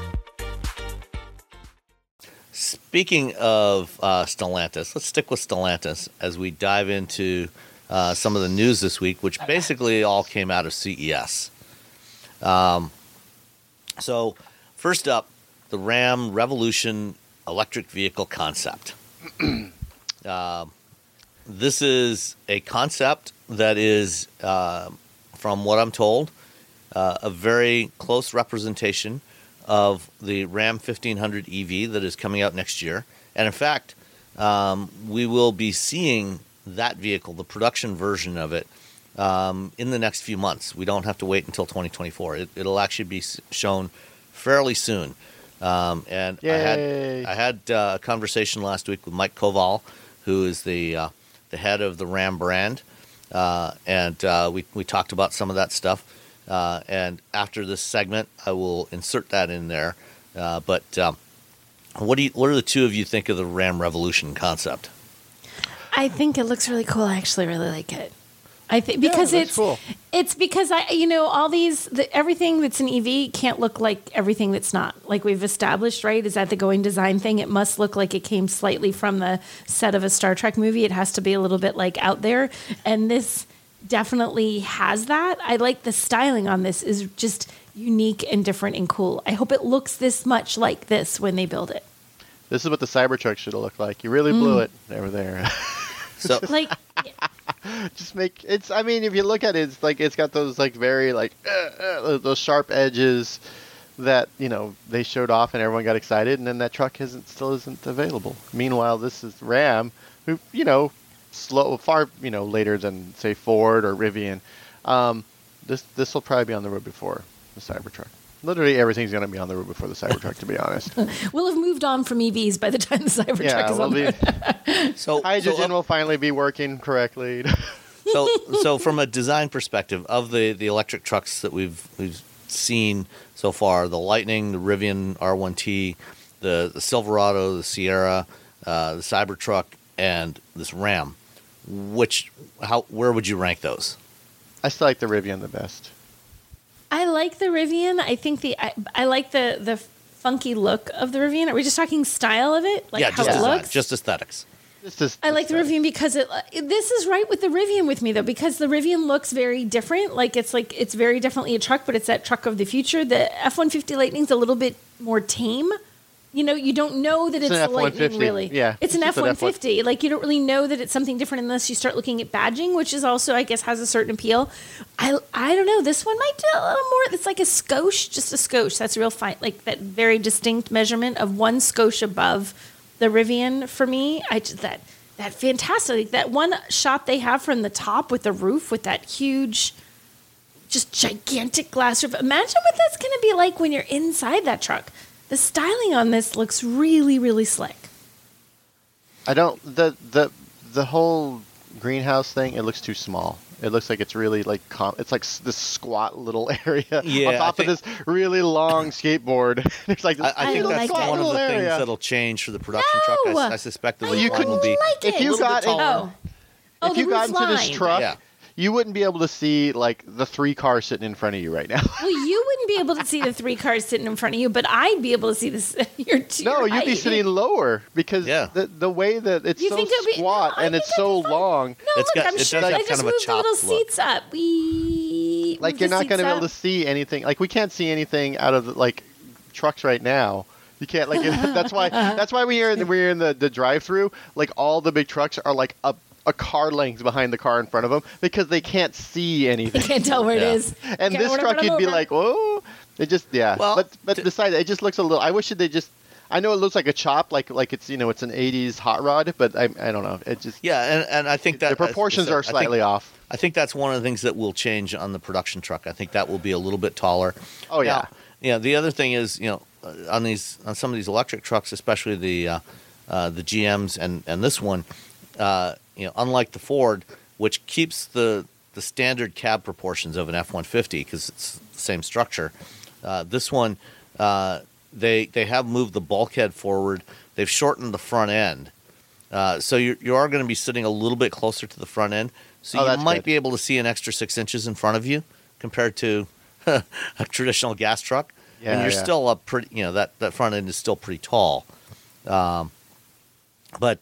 C: Speaking of Stellantis, let's stick with Stellantis as we dive into some of the news this week, which basically all came out of CES. So first up, the Ram Revolution electric vehicle concept. This is a concept that is, from what I'm told, a very close representation of the Ram 1500 EV that is coming out next year. And in fact, we will be seeing that vehicle, the production version of it, in the next few months. We don't have to wait until 2024. It'll actually be shown fairly soon. And I had a conversation last week with Mike Koval, who is the head of the Ram brand, and we talked about some of that stuff. And after this segment, I will insert that in there. But what do the two of you think of the Ram Revolution concept?
D: I think it looks really cool. I actually really like it. I think because
E: cool.
D: It's because all these everything that's an EV can't look like everything that's not. Like we've established, right? Is that the going design thing? It must look like it came slightly from the set of a Star Trek movie. It has to be a little bit like out there, and this definitely has that. I like the styling on this is just unique and different and cool. I hope it looks this much like this when they build it.
E: This is what the Cybertruck should have looked like. You really blew it over there.
C: So
D: like
E: just make it's. I mean, if you look at it, it's like it's got those like very like those sharp edges that they showed off and everyone got excited, and then that truck still isn't available. Meanwhile, this is Ram, who far later than say Ford or Rivian. This will probably be on the road before the Cybertruck. Literally everything's going to be on the road before the Cybertruck, to be honest.
D: We'll have moved on from EVs by the time the Cybertruck is on the road.
C: So
E: hydrogen will finally be working correctly.
C: So from a design perspective of the electric trucks that we've seen so far, the Lightning, the Rivian R1T, the Silverado, the Sierra, the Cybertruck, and this Ram. Where would you rank those?
E: I still like the Rivian the best.
D: I like the Rivian. I think I like the funky look of the Rivian. Are we just talking style of it? Like how it looks?
C: Just aesthetics.
D: I like the Rivian because this is right with the Rivian with me though, because the Rivian looks very different. It's very definitely a truck, but it's that truck of the future. The F-150 Lightning's a little bit more tame. You know, you don't know that it's the Lightning really.
E: Yeah,
D: it's an F-150. Like you don't really know that it's something different unless you start looking at badging, which is also, I guess, has a certain appeal. I don't know. This one might do a little more. It's like a skosh, just a skosh. That's real fine, like that very distinct measurement of one skosh above the Rivian for me. That fantastic. That one shot they have from the top with the roof with that huge, just gigantic glass roof. Imagine what that's going to be like when you're inside that truck. The styling on this looks really, really slick.
E: I don't the whole greenhouse thing. It looks too small. It looks like it's really like it's like this squat little area on top of this really long skateboard. It's like this
C: I think that's one of the things that'll change for the production truck. I suspect the line will be
E: if you got if you got into this truck. You wouldn't be able to see like the 3 cars sitting in front of you right now.
D: Well, you wouldn't be able to see the 3 cars sitting in front of you, but I'd be able to see this.
E: No, you'd be sitting lower because the way that it's so squat and it's so long.
D: No, look, I'm sure I just moved the little seats up.
E: Like you're not going to be able to see anything. Like we can't see anything out of the, like trucks right now. You can't like that's why when you're in the drive-through, like all the big trucks are like a car length behind the car in front of them because they can't see anything.
D: They can't tell where it is.
E: And this truck, you'd be like, whoa. It just, Well, but besides, it just looks a little, I wish they just, I know it looks like a chop, like it's, it's an 80s hot rod, but I don't know. It just.
C: Yeah, and I think that.
E: The proportions are slightly off.
C: I think that's one of the things that will change on the production truck. I think that will be a little bit taller.
E: Oh, yeah.
C: Now, the other thing is, on some of these electric trucks, especially the GMs and this one, unlike the Ford, which keeps the standard cab proportions of an F-150 because it's the same structure, this one, they have moved the bulkhead forward. They've shortened the front end. So you are going to be sitting a little bit closer to the front end. So you might be able to see an extra 6 inches in front of you compared to a traditional gas truck. Yeah, and you're still up pretty, that front end is still pretty tall. But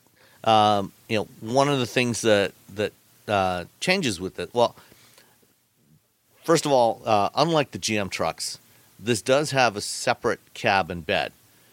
C: one of the things that changes with it, well, first of all, unlike the GM trucks, this does have a separate cab and bed.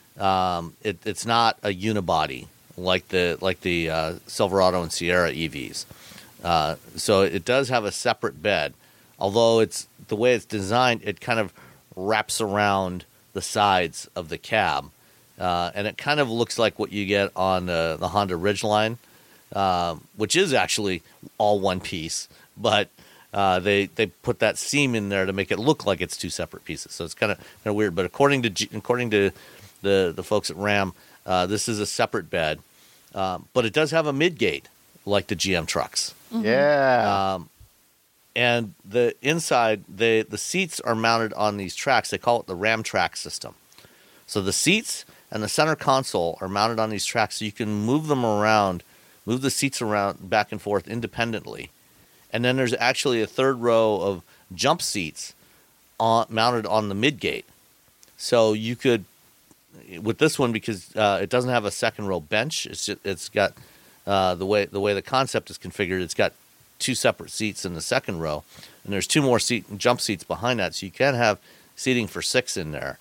C: It's not a unibody like the Silverado and Sierra EVs. So it does have a separate bed, although it's the way it's designed, it kind of wraps around the sides of the cab. And it kind of looks like what you get on the Honda Ridgeline, which is actually all one piece, but they put that seam in there to make it look like it's 2 separate pieces. So it's kind of weird. But according to the folks at Ram, this is a separate bed, but it does have a midgate like the GM trucks.
E: Mm-hmm. Yeah.
C: And the inside, the seats are mounted on these tracks. They call it the Ram track system. So the seats and the center console are mounted on these tracks, so you can move them around, move the seats around back and forth independently. And then there's actually a third row of jump seats mounted on the midgate. So you could, with this one, because it doesn't have a second row bench, it's got the way the concept is configured, it's got 2 separate seats in the second row, and there's 2 more jump seats behind that, so you can have seating for 6 in there.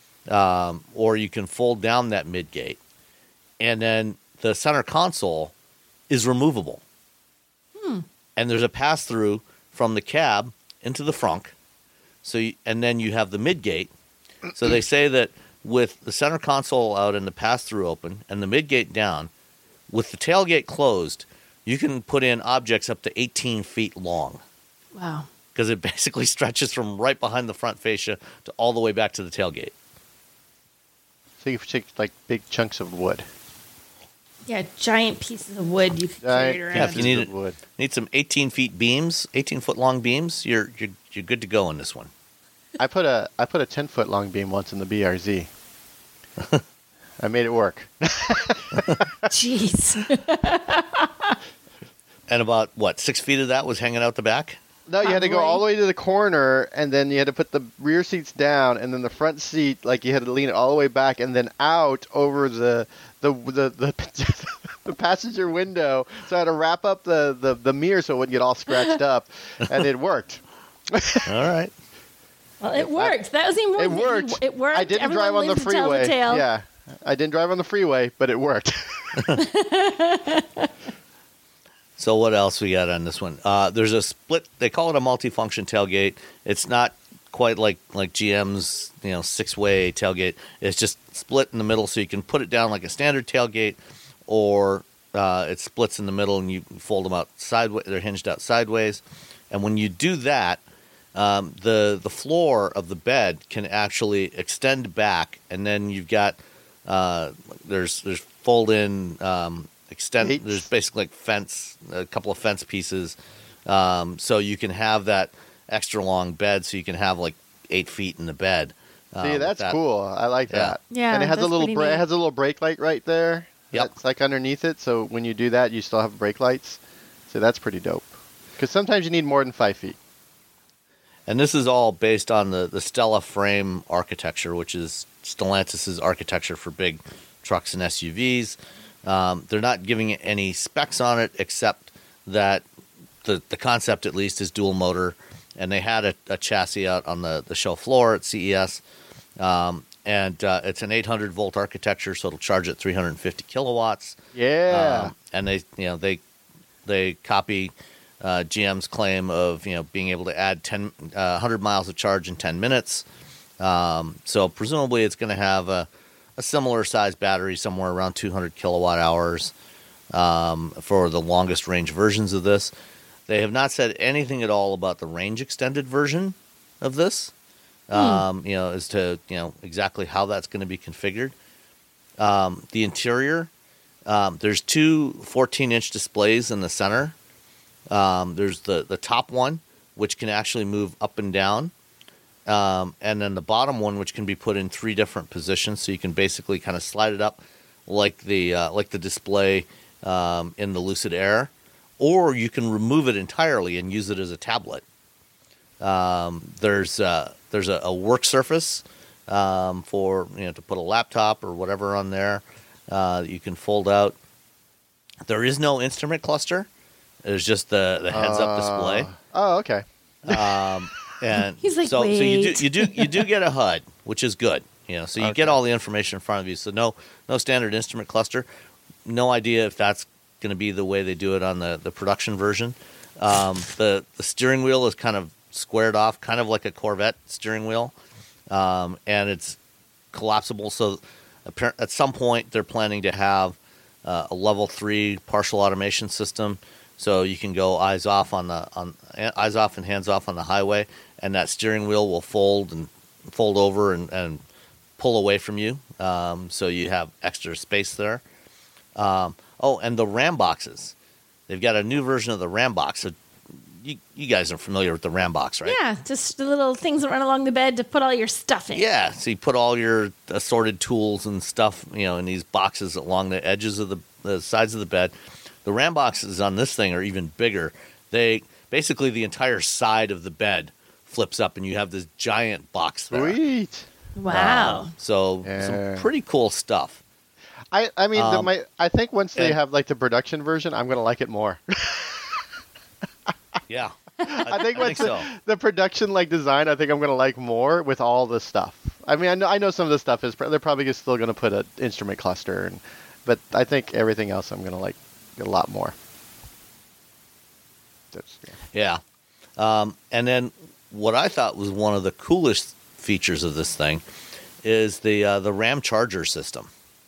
C: Or you can fold down that midgate, and then the center console is removable. And there's a pass-through from the cab into the frunk. And then you have the midgate. So they say that with the center console out and the pass-through open and the midgate down, with the tailgate closed, you can put in objects up to 18 feet long.
D: Wow.
C: Because it basically stretches from right behind the front fascia to all the way back to the tailgate.
E: So you can take like big chunks of wood.
D: Yeah, giant pieces of wood you could carry around.
C: Yeah, if you need some 18-foot long beams, you're good to go in this one.
E: I put a 10-foot long beam once in the BRZ. I made it work.
D: Jeez.
C: And about, 6 feet of that was hanging out the back?
E: No, you had to go all the way to the corner, and then you had to put the rear seats down, and then the front seat, like you had to lean it all the way back, and then out over the the passenger window. So I had to wrap up the mirror so it wouldn't get all scratched up, and it worked.
C: All right.
D: Well, it worked. That was the important
E: It worked.
D: It worked.
E: I didn't
D: Everyone
E: drive on the
D: lived to tell
E: freeway.
D: tale.
E: Yeah, I didn't drive on the freeway, but it worked.
C: So what else we got on this one? There's a split. They call it a multifunction tailgate. It's not quite like GM's 6-way tailgate. It's just split in the middle, so you can put it down like a standard tailgate, or it splits in the middle and you fold them out sideways. They're hinged out sideways, and when you do that, the floor of the bed can actually extend back, and then you've got there's fold in. There's basically a couple of fence pieces, so you can have that extra long bed, so you can have like 8 feet in the bed.
E: See, that's cool. I like that.
D: Yeah,
E: and it has a little brake light right there.
C: Yep.
E: That's like underneath it, so when you do that, you still have brake lights. So that's pretty dope. Because sometimes you need more than 5 feet.
C: And this is all based on the Stella frame architecture, which is Stellantis' architecture for big trucks and SUVs. They're not giving it any specs on it, except that the concept, at least, is dual motor. And they had a chassis out on the show floor at CES. And it's an 800-volt architecture, so it'll charge at 350 kilowatts.
E: Yeah.
C: And they copy GM's claim of being able to add 100 miles of charge in 10 minutes. So presumably it's going to have a similar size battery, somewhere around 200 kilowatt hours, for the longest range versions of this. They have not said anything at all about the range extended version of this, as to exactly how that's going to be configured. The interior, there's two 14-inch displays in the center. There's the top one, which can actually move up and down. And then the bottom one, which can be put in 3 different positions, so you can basically kind of slide it up like the display in the Lucid Air, or you can remove it entirely and use it as a tablet. There's a work surface for to put a laptop or whatever on there that you can fold out. There is no instrument cluster. There's just the heads-up display.
E: Oh, okay.
C: And
D: He's like,
C: so
D: wait.
C: you do get a HUD, which is good. So you get all the information in front of you. So no standard instrument cluster. No idea if that's going to be the way they do it on the production version. The steering wheel is kind of squared off, kind of like a Corvette steering wheel, and it's collapsible. So at some point they're planning to have a level 3 partial automation system. So you can go eyes off and hands off on the highway, and that steering wheel will fold over and pull away from you. So you have extra space there. And the RAM boxes. They've got a new version of the RAM box. So you guys are familiar with the RAM box, right?
D: Yeah, just the little things that run along the bed to put all your stuff in.
C: Yeah, so you put all your assorted tools and stuff, in these boxes along the edges of the sides of the bed. The RAM boxes on this thing are even bigger. Basically the entire side of the bed flips up, and you have this giant box there.
E: Sweet.
D: Wow.
C: Some pretty cool stuff.
E: I think once they have like the production version, I'm gonna like it more.
C: Yeah.
E: I think once
C: so.
E: the production design, I think I'm gonna like more with all the stuff. I mean, I know some of the stuff is they're probably still gonna put an instrument cluster, but I think everything else I'm gonna like a lot more.
C: Yeah. And then what I thought was one of the coolest features of this thing is the RAM charger system.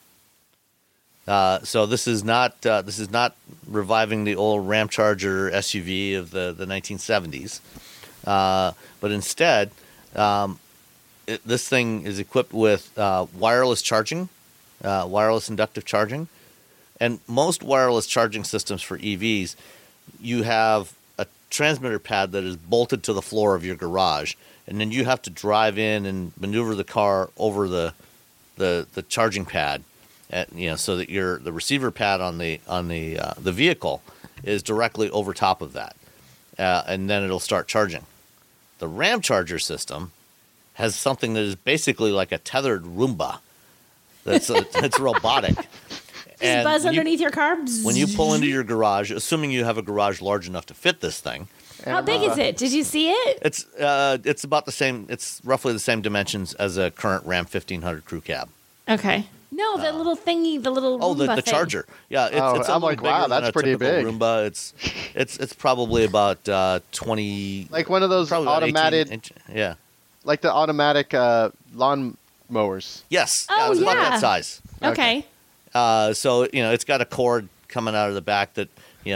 C: So this is not reviving the old Ram Charger SUV of the 1970s, but instead, this thing is equipped with wireless charging, wireless inductive charging, and most wireless charging systems for EVs, you have a transmitter pad that is bolted to the floor of your garage, and then you have to drive in and maneuver the car over the charging pad. so that the receiver pad on the vehicle is directly over top of that, and then it'll start charging. The Ram charger system has something that is basically like a tethered Roomba. That's robotic.
D: Just buzz underneath your car.
C: When you pull into your garage, assuming you have a garage large enough to fit this thing.
D: How big is it? Did you see it?
C: It's about the same. It's roughly the same dimensions as a current Ram 1500 crew cab.
D: Okay. No, the little thingy, the little Roomba
C: the
D: thing.
C: charger. Yeah, it's
E: I'm like, wow, that's pretty big.
C: Roomba. It's probably about 20.
E: Like one of those automatic.
C: Yeah.
E: Like the automatic lawn mowers.
C: Yes.
D: Oh,
C: it's
D: yeah.
C: about that size.
D: Okay.
C: So it's got a cord coming out of the back that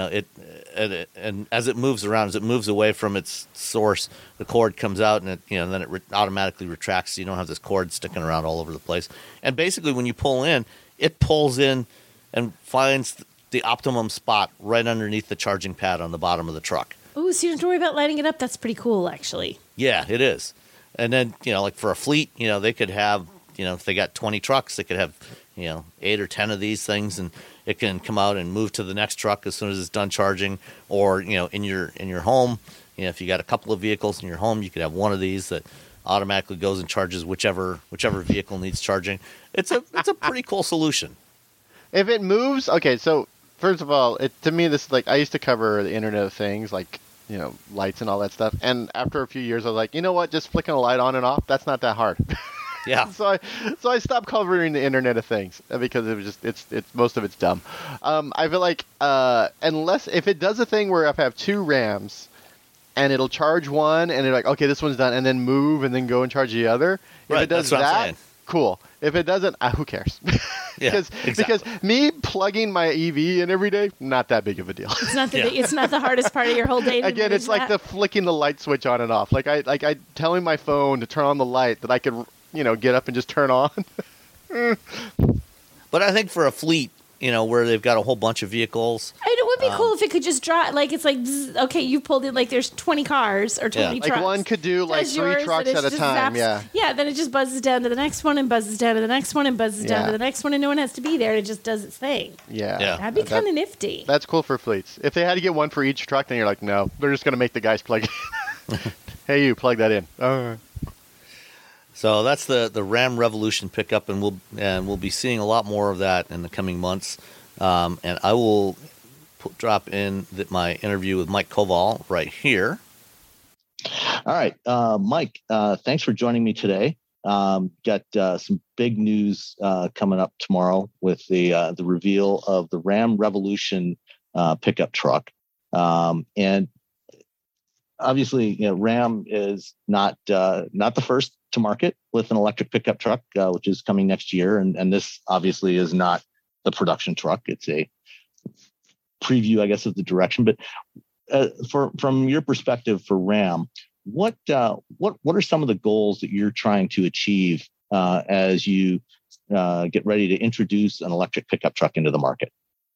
C: and as it moves around, as it moves away from its source, the cord comes out and then it automatically retracts. So you don't have this cord sticking around all over the place. And basically, when you pull in, it pulls in and finds the optimum spot right underneath the charging pad on the bottom of the truck.
D: Ooh, so you don't have to worry about lighting it up. That's pretty cool, actually.
C: Yeah, it is. And then like for a fleet, they could have if they got 20 trucks, they could have 8 or 10 of these things, and it can come out and move to the next truck as soon as it's done charging. Or in your home, if you got a couple of vehicles in your home, you could have one of these that automatically goes and charges whichever vehicle needs charging. It's a pretty cool solution.
E: If it moves, okay. So first of all, to me this is like, I used to cover the Internet of Things, like lights and all that stuff. And after a few years, I was like, you know what? Just flicking a light on and off, that's not that hard.
C: Yeah.
E: So I stopped covering the Internet of Things because it was just it's most of it's dumb. I feel like unless if it does a thing where if I have 2 Rams and it'll charge one and they're like, okay, this one's done, and then move and then go and charge the other. If it does that, cool. If it doesn't, who cares?
C: Yeah,
E: because me plugging my EV in every day, not that big of a deal.
D: It's not it's not the hardest part of your whole day.
E: Again, it's like the flicking the light switch on and off. Like I telling my phone to turn on the light that I could get up and just turn on.
C: But I think for a fleet, where they've got a whole bunch of vehicles.
D: It would be cool if it could just draw, like, it's like, zzz, okay, you pulled in, like, there's 20 cars or 20 trucks.
E: Like one could do, like, 3 trucks at a time,
D: zaps, yeah, then it just buzzes down to the next one and buzzes down to the next one and buzzes down to the next one, and no one has to be there. It just does its thing.
E: Yeah.
D: That'd be kind of nifty.
E: That's cool for fleets. If they had to get one for each truck, then you're like, no, they're just going to make the guys plug it in. Hey, you, plug that in.
C: So that's the Ram Revolution pickup, and we'll be seeing a lot more of that in the coming months. And I will drop in my interview with Mike Koval right here.
G: All right, Mike, thanks for joining me today. Got some big news coming up tomorrow with the reveal of the Ram Revolution pickup truck, and obviously, Ram is not the first to market with an electric pickup truck, which is coming next year, and this obviously is not the production truck. It's a preview, I guess, of the direction. But from your perspective for Ram, what are some of the goals that you're trying to achieve as you get ready to introduce an electric pickup truck into the market?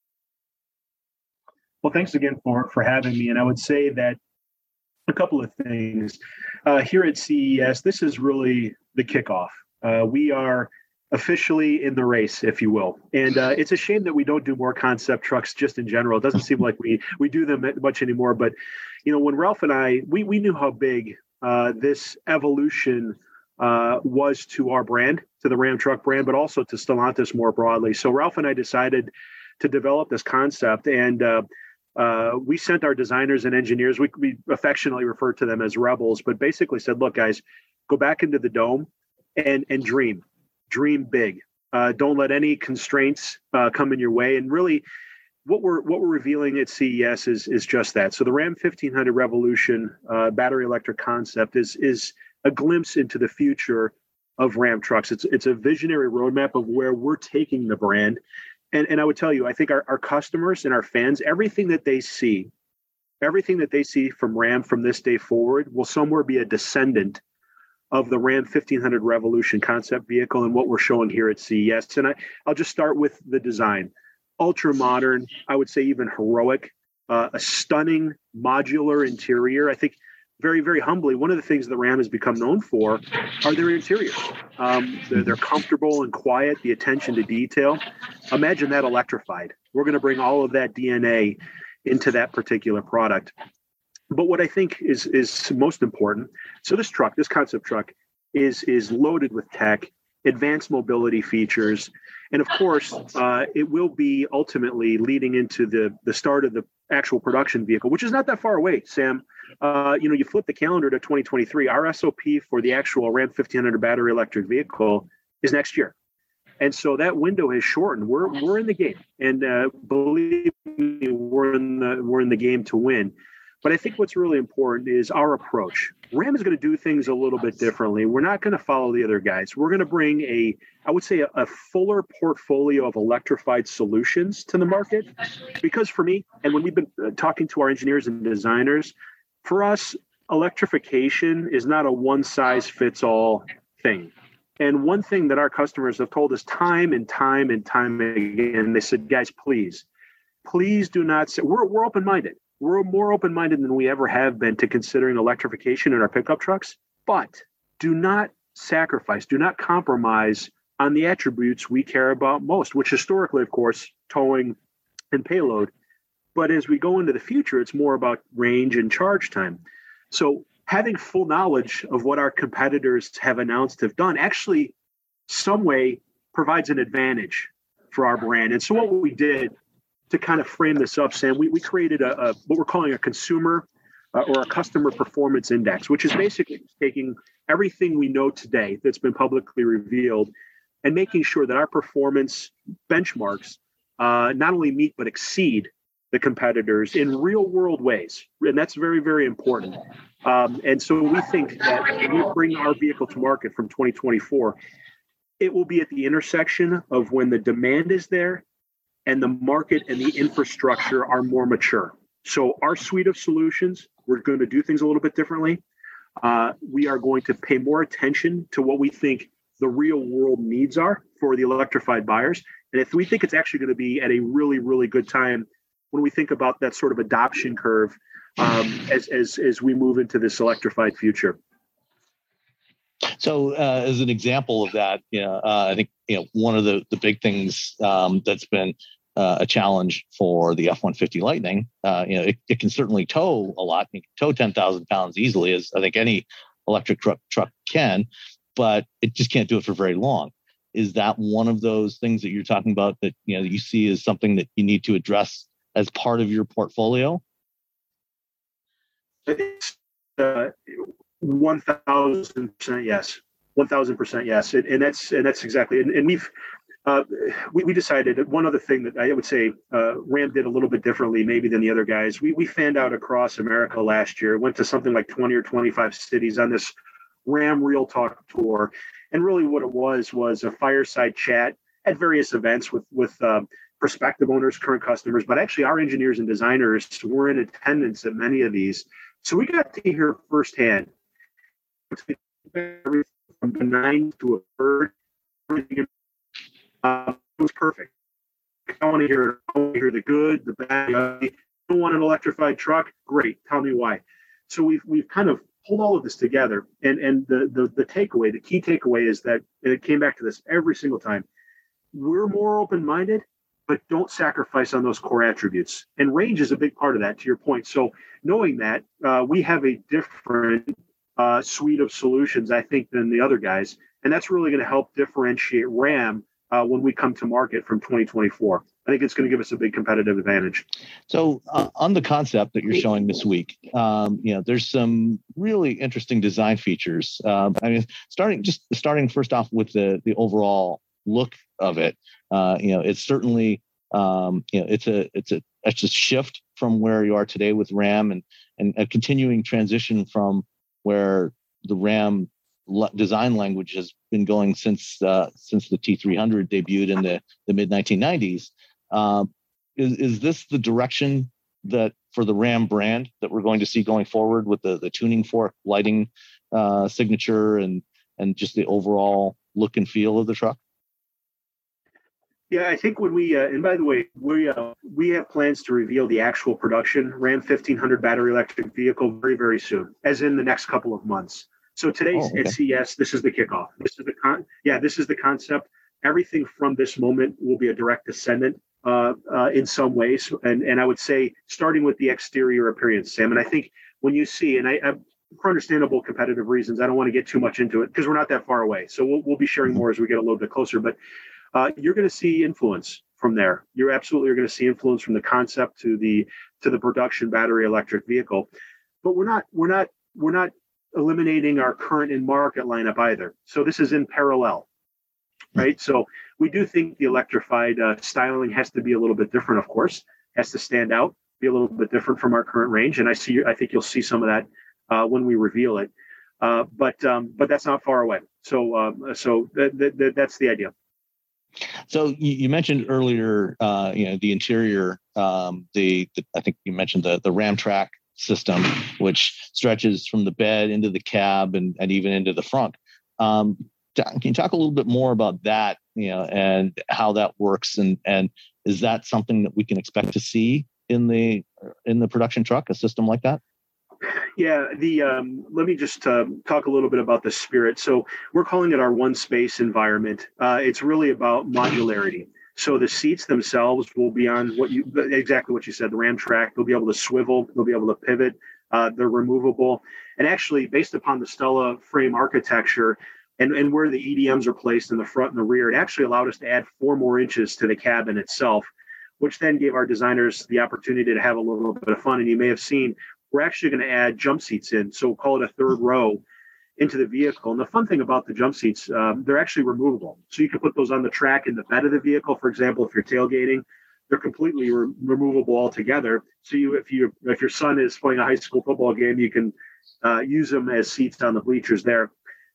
H: Well, thanks again for having me. And I would say that a couple of things. Here at CES, this is really the kickoff. We are officially in the race, if you will. And it's a shame that we don't do more concept trucks just in general. It doesn't seem like we do them much anymore. But, when Ralph and I, we knew how big this evolution was to our brand, to the Ram truck brand, but also to Stellantis more broadly. So Ralph and I decided to develop this concept, and we sent our designers and engineers, we affectionately refer to them as rebels, but basically said, look, guys, go back into the dome and dream big. Don't let any constraints come in your way. And really what we're revealing at CES is just that. So the Ram 1500 Revolution battery electric concept is a glimpse into the future of Ram trucks. It's a visionary roadmap of where we're taking the brand. And I would tell you, I think our customers and our fans, everything that they see from Ram from this day forward will somewhere be a descendant of the Ram 1500 Revolution concept vehicle and what we're showing here at CES. And I'll just start with the design. Ultra modern, I would say even heroic, a stunning modular interior. I think very, very humbly, one of the things that Ram has become known for are their interiors. They're comfortable and quiet, the attention to detail. Imagine that electrified. We're going to bring all of that DNA into that particular product. But what I think is most important, so this concept truck, is loaded with tech, advanced mobility features, and of course, it will be ultimately leading into the start of the actual production vehicle, which is not that far away, Sam. You flip the calendar to 2023, our SOP for the actual Ram 1500 battery electric vehicle is next year. And so that window has shortened. We're in the game, and believe me, we're in the game to win. But I think what's really important is our approach. Ram is going to do things a little bit differently. We're not going to follow the other guys. We're going to bring a fuller portfolio of electrified solutions to the market. Because for me, and when we've been talking to our engineers and designers, for us, electrification is not a one-size-fits-all thing. And one thing that our customers have told us time and time and time again, they said, guys, please do not say, we're open-minded. We're more open-minded than we ever have been to considering electrification in our pickup trucks, but do not sacrifice, do not compromise on the attributes we care about most, which historically, of course, towing and payload. But as we go into the future, it's more about range and charge time. So having full knowledge of what our competitors have announced have done actually some way provides an advantage for our brand. And so what we did to kind of frame this up, Sam, we created a what we're calling a consumer or a customer performance index, which is basically taking everything we know today that's been publicly revealed and making sure that our performance benchmarks not only meet but exceed the competitors in real world ways. And that's very, very important. And so we think that when we bring our vehicle to market from 2024, it will be at the intersection of when the demand is there and the market and the infrastructure are more mature. So our suite of solutions, we're going to do things a little bit differently. We are going to pay more attention to what we think the real world needs are for the electrified buyers. And if we think it's actually going to be at a really, really good time when we think about that sort of adoption curve as we move into this electrified future.
G: So as an example of that, I think one of the big things that's been a challenge for the F-150 Lightning, it can certainly tow a lot. It can tow 10,000 pounds easily, as I think any electric truck can, but it just can't do it for very long. Is that one of those things that you're talking about that you see as something that you need to address as part of your portfolio?
H: 1,000% yes. 1,000% yes. And that's exactly. And we decided one other thing that I would say Ram did a little bit differently maybe than the other guys. We fanned out across America last year, went to something like 20 or 25 cities on this Ram Real Talk tour. And really what it was a fireside chat at various events with prospective owners, current customers, but actually our engineers and designers were in attendance at many of these. So we got to hear firsthand everything from benign to a bird. It was perfect. I want to hear the good, the bad. You don't want an electrified truck? Great. Tell me why. So we've kind of pulled all of this together. And the takeaway, the key takeaway is that, and it came back to this every single time, we're more open-minded, but don't sacrifice on those core attributes. And range is a big part of that, to your point. So knowing that, we have a different suite of solutions, I think, than the other guys. And that's really going to help differentiate Ram when we come to market from 2024. I think it's going to give us a big competitive advantage.
G: So on the concept that you're showing this week, there's some really interesting design features. Starting first off with the overall look of it, it's certainly it's a shift from where you are today with Ram and a continuing transition from where the Ram design language has been going since the T300 debuted in the mid 1990s. Is this the direction that for the Ram brand that we're going to see going forward with the tuning fork lighting signature and just the overall look and feel of the truck?
H: Yeah, I think when we and by the way, we have plans to reveal the actual production Ram 1500 battery electric vehicle very, very soon, as in the next couple of months. So today's at CES, this is the kickoff. This is this is the concept. Everything from this moment will be a direct descendant in some ways, and I would say starting with the exterior appearance, Sam. And I think when you see, and I for understandable competitive reasons, I don't want to get too much into it because we're not that far away. So we'll be sharing more as we get a little bit closer, but. You're going to see influence from there. You're absolutely going to see influence from the concept to the production battery electric vehicle. But we're not eliminating our current in market lineup either. So this is in parallel, right? So we do think the electrified styling has to be a little bit different, of course, has to stand out, be a little bit different from our current range. And I think you'll see some of that when we reveal it. But that's not far away. So that's the idea.
G: So you mentioned earlier, the interior, I think you mentioned the Ramtrack system, which stretches from the bed into the cab and even into the front. Can you talk a little bit more about that, and how that works? And is that something that we can expect to see in the production truck, a system like that?
H: Yeah, let me just talk a little bit about the spirit. So we're calling it our one space environment. It's really about modularity. So the seats themselves will be on exactly what you said, the Ramtrack. They'll be able to swivel. They'll be able to pivot. They're removable. And actually, based upon the Stella frame architecture and where the EDMs are placed in the front and the rear, it actually allowed us to add 4 more inches to the cabin itself, which then gave our designers the opportunity to have a little bit of fun. And you may have seen, we're actually going to add jump seats in. So we'll call it a third row into the vehicle. And the fun thing about the jump seats, they're actually removable. So you can put those on the track in the bed of the vehicle. For example, if you're tailgating, they're completely removable altogether. So if your son is playing a high school football game, you can use them as seats on the bleachers there.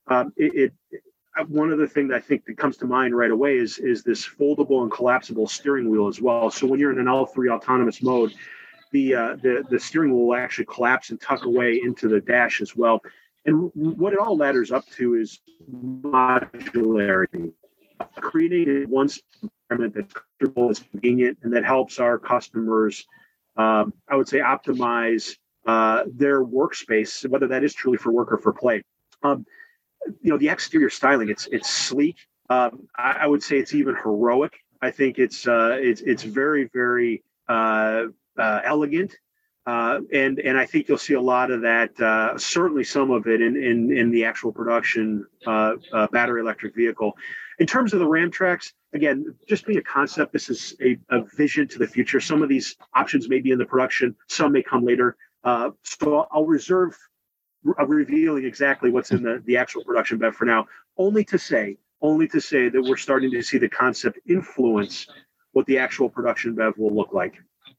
H: One other thing that I think that comes to mind right away is this foldable and collapsible steering wheel as well. So when you're in an L3 autonomous mode, the steering wheel will actually collapse and tuck away into the dash as well. And what it all ladders up to is modularity, creating one environment that's comfortable, that's convenient, and that helps our customers, I would say, optimize their workspace, whether that is truly for work or for play. The exterior styling, it's sleek. I would say it's even heroic. I think it's very, very elegant, and I think you'll see a lot of that. Certainly, some of it in the actual production battery electric vehicle. In terms of the Ramtracks, again, just being a concept, this is a vision to the future. Some of these options may be in the production, some may come later. So I'll reserve revealing exactly what's in the actual production BEV for now, only to say that we're starting to see the concept influence what the actual production BEV will look like.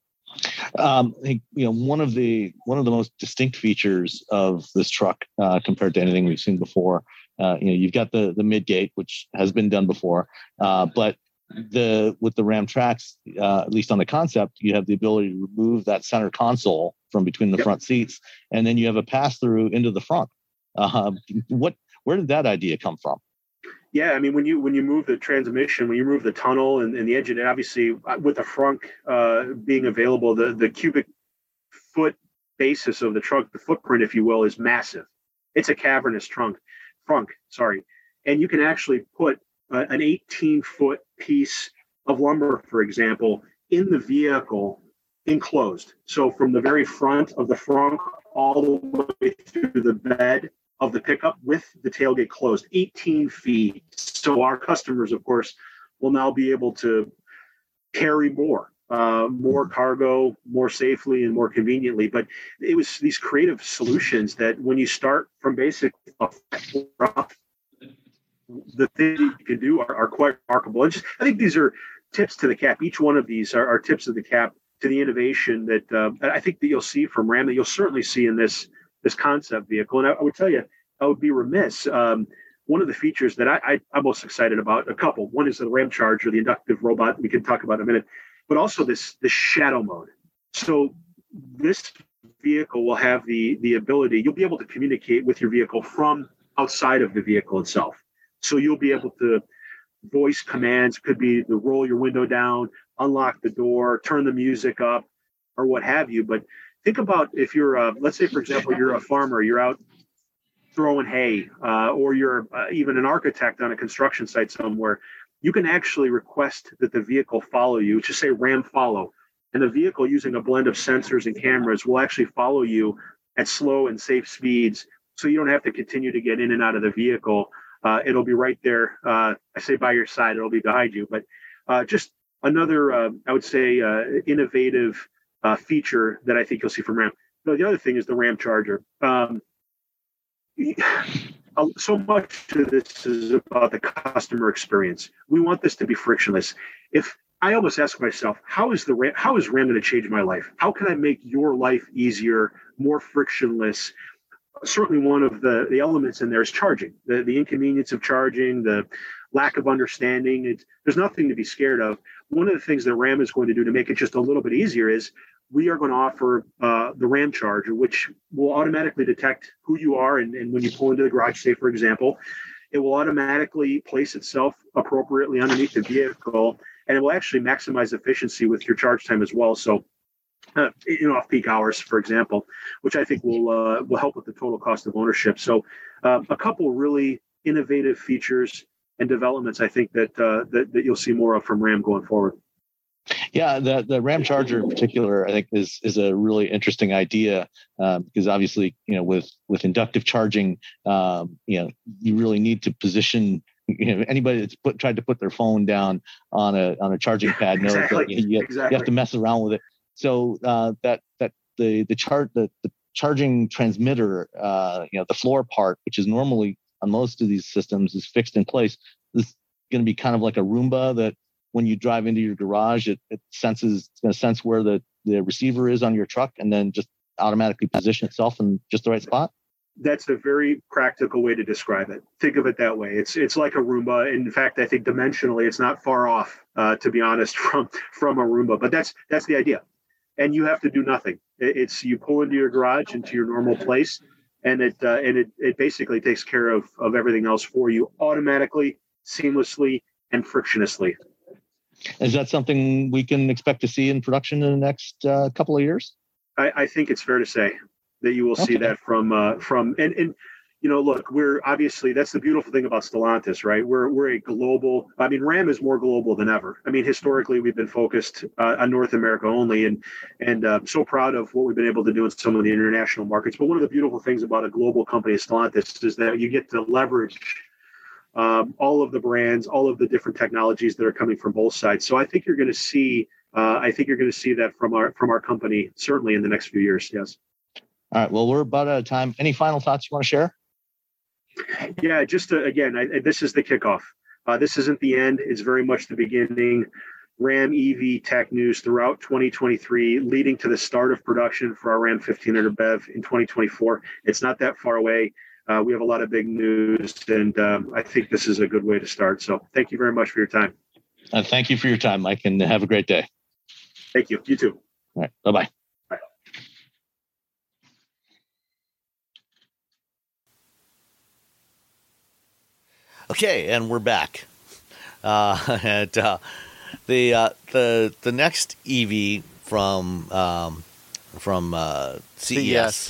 G: One of the most distinct features of this truck compared to anything we've seen before, you've got the midgate, which has been done before, but with the Ramtracks, at least on the concept, you have the ability to remove that center console from between the front seats, and then you have a pass through into the front. Where did that idea come from?
H: Yeah, I mean, when you move the transmission, when you move the tunnel and the engine, and obviously with the frunk being available, the cubic foot basis of the trunk, the footprint, if you will, is massive. It's a cavernous frunk, and you can actually put an 18-foot piece of lumber, for example, in the vehicle enclosed. So from the very front of the frunk all the way through the bed of the pickup with the tailgate closed, 18 feet. So our customers, of course, will now be able to carry more cargo more safely and more conveniently. But it was these creative solutions that when you start from basic, the things you can do are quite remarkable. And I think these are tips to the cap. Each one of these are tips of the cap to the innovation that I think that you'll see from Ram, that you'll certainly see in this concept vehicle. And I would tell you, I would be remiss. One of the features that I'm most excited about, a couple. One is the Ramcharger, the inductive robot we can talk about in a minute, but also this shadow mode. So this vehicle will have the ability, you'll be able to communicate with your vehicle from outside of the vehicle itself. So you'll be able to voice commands. It could be to roll your window down, unlock the door, turn the music up, or what have you. But think about if you're, let's say, for example, you're a farmer, you're out throwing hay, or you're even an architect on a construction site somewhere. You can actually request that the vehicle follow you, just say Ram follow. And the vehicle, using a blend of sensors and cameras, will actually follow you at slow and safe speeds. So you don't have to continue to get in and out of the vehicle. It'll be right there. I say by your side, it'll be behind you. But just another, I would say, innovative feature that I think you'll see from Ram. The other thing is the Ram Charger. So much of this is about the customer experience. We want this to be frictionless. If I almost ask myself, how is Ram going to change my life? How can I make your life easier, more frictionless? Certainly one of the elements in there is charging, the inconvenience of charging, the lack of understanding. There's nothing to be scared of. One of the things that Ram is going to do to make it just a little bit easier is we are going to offer the Ram Charger, which will automatically detect who you are. And when you pull into the garage, say, for example, it will automatically place itself appropriately underneath the vehicle, and it will actually maximize efficiency with your charge time as well. So, off-peak hours, for example, which I think will help with the total cost of ownership. So a couple really innovative features and developments, I think, that you'll see more of from Ram going forward.
G: Yeah, the Ram Charger in particular, I think, is a really interesting idea because obviously, with inductive charging, you really need to position. Anybody that's tried to put their phone down on a charging pad knows that you have to mess around with it. So that the charging transmitter, the floor part, which is normally on most of these systems is fixed in place, this is going to be kind of like a Roomba that when you drive into your garage, it's going to sense where the receiver is on your truck and then just automatically position itself in just the right spot.
H: That's a very practical way to describe it. Think of it that way. It's like a Roomba. In fact, I think dimensionally, it's not far off, to be honest, from a Roomba. But that's the idea. And you have to do nothing. It's you pull into your garage, into your normal place, and it basically takes care of everything else for you automatically, seamlessly, and frictionlessly.
G: Is that something we can expect to see in production in the next couple of years?
H: I think it's fair to say that you will see that from look, we're obviously, that's the beautiful thing about Stellantis, right? We're a global, Ram is more global than ever. Historically we've been focused on North America only and so proud of what we've been able to do in some of the international markets. But one of the beautiful things about a global company as Stellantis is that you get to leverage all of the brands, all of the different technologies that are coming from both sides. So I think you're going to see that from our company, certainly in the next few years. Yes.
G: All right. Well, we're about out of time. Any final thoughts you want to share?
H: Yeah, just this is the kickoff. This isn't the end. It's very much the beginning. Ram EV tech news throughout 2023, leading to the start of production for our Ram 1500 BEV in 2024. It's not that far away. We have a lot of big news, and I think this is a good way to start. So thank you very much for your time.
G: Thank you for your time, Mike, and have a great day.
H: Thank you. You too.
G: All right. Bye-bye.
H: Bye.
C: Okay, and we're back. The next EV from CES.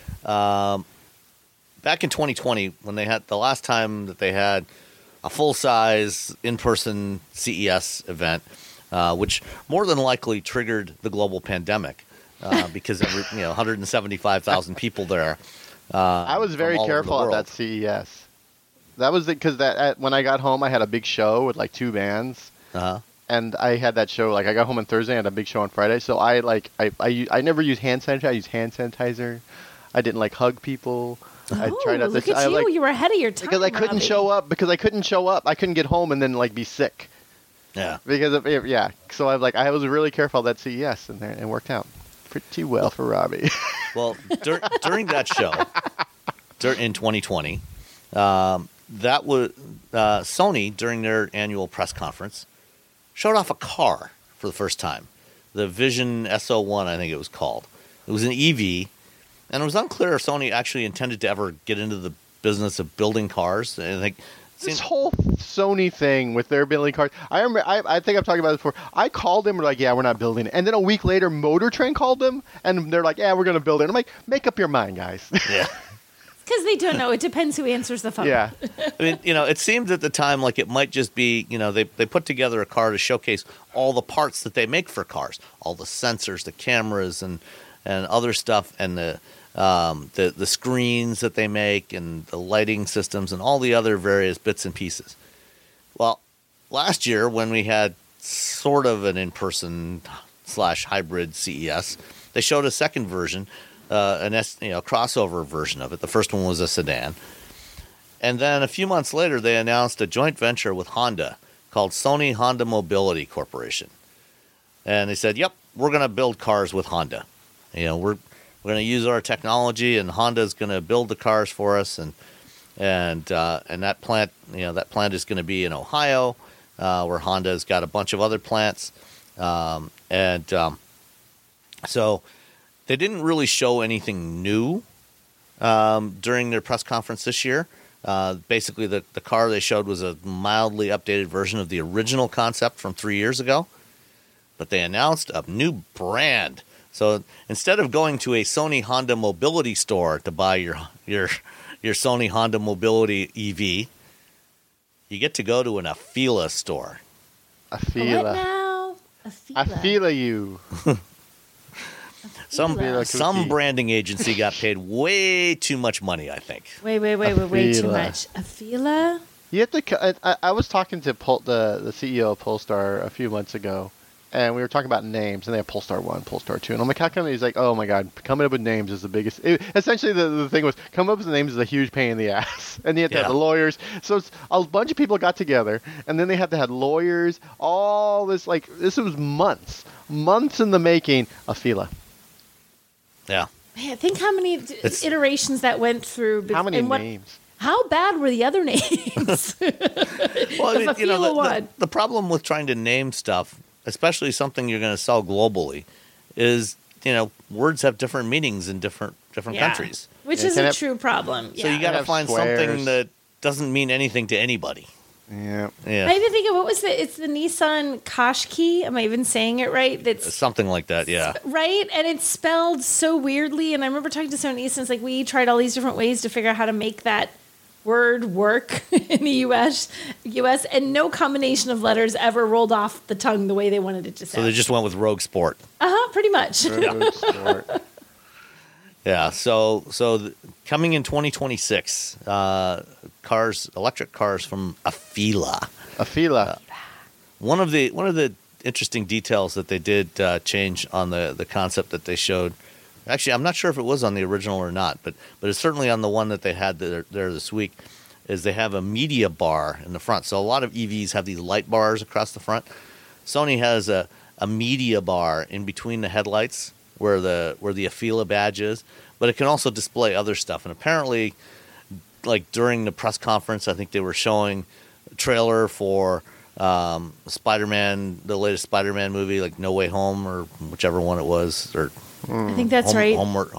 C: Back in 2020, when they had the last time that they had a full-size in-person CES event, which more than likely triggered the global pandemic because 175,000 people there.
E: I was very careful at that CES. That was because when I got home, I had a big show with like two bands, and I had that show. Like I got home on Thursday, and I had a big show on Friday. So I never used hand sanitizer. I used hand sanitizer. I didn't hug people. I tried not
D: look
E: to.
D: at you! You were ahead of your time
E: because I couldn't show up. I couldn't get home and then be sick.
C: Yeah.
E: Because so I was really careful at CES, and it worked out pretty well for Robbie.
C: Well, during that show, in 2020. That was Sony during their annual press conference showed off a car for the first time, the Vision SO1, I think it was called. It was an EV, and it was unclear if Sony actually intended to ever get into the business of building cars. And I think
E: This whole Sony thing with their building cars. I remember. I think I've talked about this before. I called them. We're like, yeah, we're not building it. And then a week later, Motor Trend called them, and they're like, yeah, we're going to build it. And I'm like, make up your mind, guys.
C: Yeah.
D: Because they don't know. It depends who answers the phone.
E: Yeah.
C: I mean, it seemed at the time like it might just be, they put together a car to showcase all the parts that they make for cars, all the sensors, the cameras, and other stuff, and the screens that they make, and the lighting systems, and all the other various bits and pieces. Well, last year when we had sort of an in-person / hybrid CES, they showed a second version. Crossover version of it. The first one was a sedan. And then a few months later, they announced a joint venture with Honda called Sony Honda Mobility Corporation. And they said, yep, we're going to build cars with Honda. We're going to use our technology, and Honda's going to build the cars for us. And that plant, that plant is going to be in Ohio, where Honda's got a bunch of other plants. So they didn't really show anything new during their press conference this year. Basically, the car they showed was a mildly updated version of the original concept from 3 years ago. But they announced a new brand. So instead of going to a Sony Honda Mobility store to buy your Sony Honda Mobility EV, you get to go to an Afeela store.
E: Afeela.
D: What now?
E: Afeela you.
C: Some branding agency got paid way too much money, I think.
D: Way too much. Afeela?
E: You have to. I was talking to the CEO of Polestar a few months ago, and we were talking about names, and they have Polestar 1, Polestar 2. And I'm like, how come? He's like, oh my God, coming up with names is the biggest. Essentially, the thing was, coming up with names is a huge pain in the ass. And you have to have the lawyers. So it's, a bunch of people got together, and then they had to have lawyers, all this, this was months in the making. Afeela.
C: Yeah.
D: Man, think how many iterations that went through.
E: How many names?
D: How bad were the other names?
C: Well, the problem with trying to name stuff, especially something you're going to sell globally, is words have different meanings in different countries,
D: which is a true problem.
C: So you got to find something that doesn't mean anything to anybody.
E: Yeah.
D: I even think of what was it's the Nissan Qashqai. Am I even saying it right? That's
C: something like that. Yeah.
D: Right, and it's spelled so weirdly. And I remember talking to someone at Nissan. It's like we tried all these different ways to figure out how to make that word work in the U.S. and no combination of letters ever rolled off the tongue the way they wanted it to sound.
C: So they just went with Rogue Sport.
D: Pretty much.
E: Rogue Sport.
C: Yeah. So coming in 2026, electric cars from Afeela.
E: Afeela.
C: One of the interesting details that they did change on the concept that they showed. Actually, I'm not sure if it was on the original or not, but it's certainly on the one that they had there this week. Is they have a media bar in the front. So a lot of EVs have these light bars across the front. Sony has a media bar in between the headlights where the Afeela badge is, but it can also display other stuff. And apparently, during the press conference, I think they were showing a trailer for Spider-Man, the latest Spider-Man movie, like No Way Home or whichever one it was, or
D: I think that's right.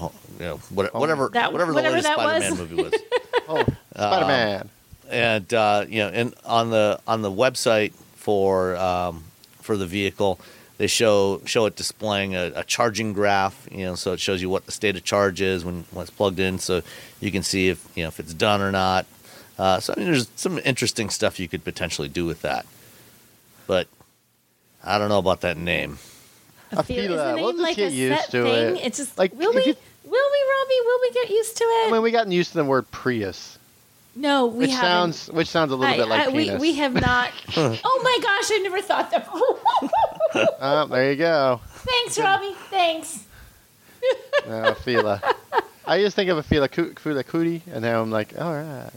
C: Whatever the latest Spider-Man movie was.
E: Spider-Man.
C: And on the website for the vehicle, they show it displaying a charging graph, so it shows you what the state of charge is when it's plugged in, so you can see if it's done or not. So there's some interesting stuff you could potentially do with that, but I don't know about that name.
E: Afeela. We'll just get used to it.
D: It's just will we, Robbie? Will we get used to it?
E: I mean, we gotten used to the word Prius.
D: No, we haven't.
E: Which sounds a little bit like penis.
D: We have not. Oh my gosh, I never thought that.
E: Oh, there you go.
D: Thanks, Robbie. Thanks.
E: Afeela. I just think of Afeela Cootie, and now I'm like, all right.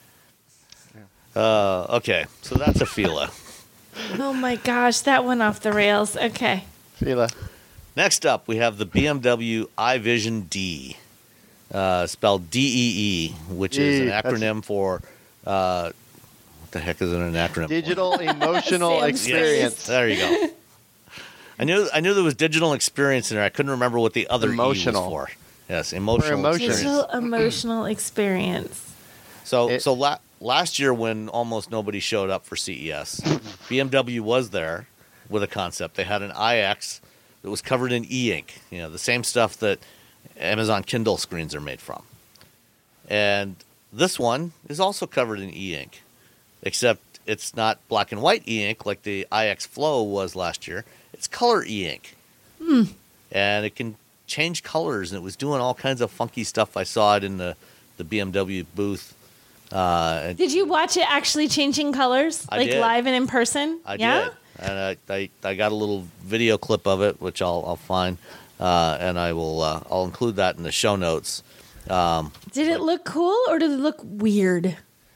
C: Okay, so that's Afeela.
D: Oh my gosh, that went off the rails. Okay.
E: Afeela.
C: Next up, we have the BMW iVision D, spelled DEE, which is an acronym for what the heck is it an acronym?
E: Digital Emotional Experience.
C: Yes, there you go. I knew there was digital experience in there. I couldn't remember what the other E was for. Yes, emotional experience.
D: Digital emotional experience.
C: So last year when almost nobody showed up for CES, BMW was there with a concept. They had an iX that was covered in e-ink, the same stuff that Amazon Kindle screens are made from. And this one is also covered in e-ink, except it's not black and white e-ink like the iX Flow was last year. It's color e-ink. And it can change colors, and it was doing all kinds of funky stuff. I saw it in the BMW booth.
D: Did you watch it actually changing colors,
C: did.
D: live and in person?
C: I did. And I got a little video clip of it, which I'll find, and I'll include that in the show notes.
D: Did it look cool or did it look weird?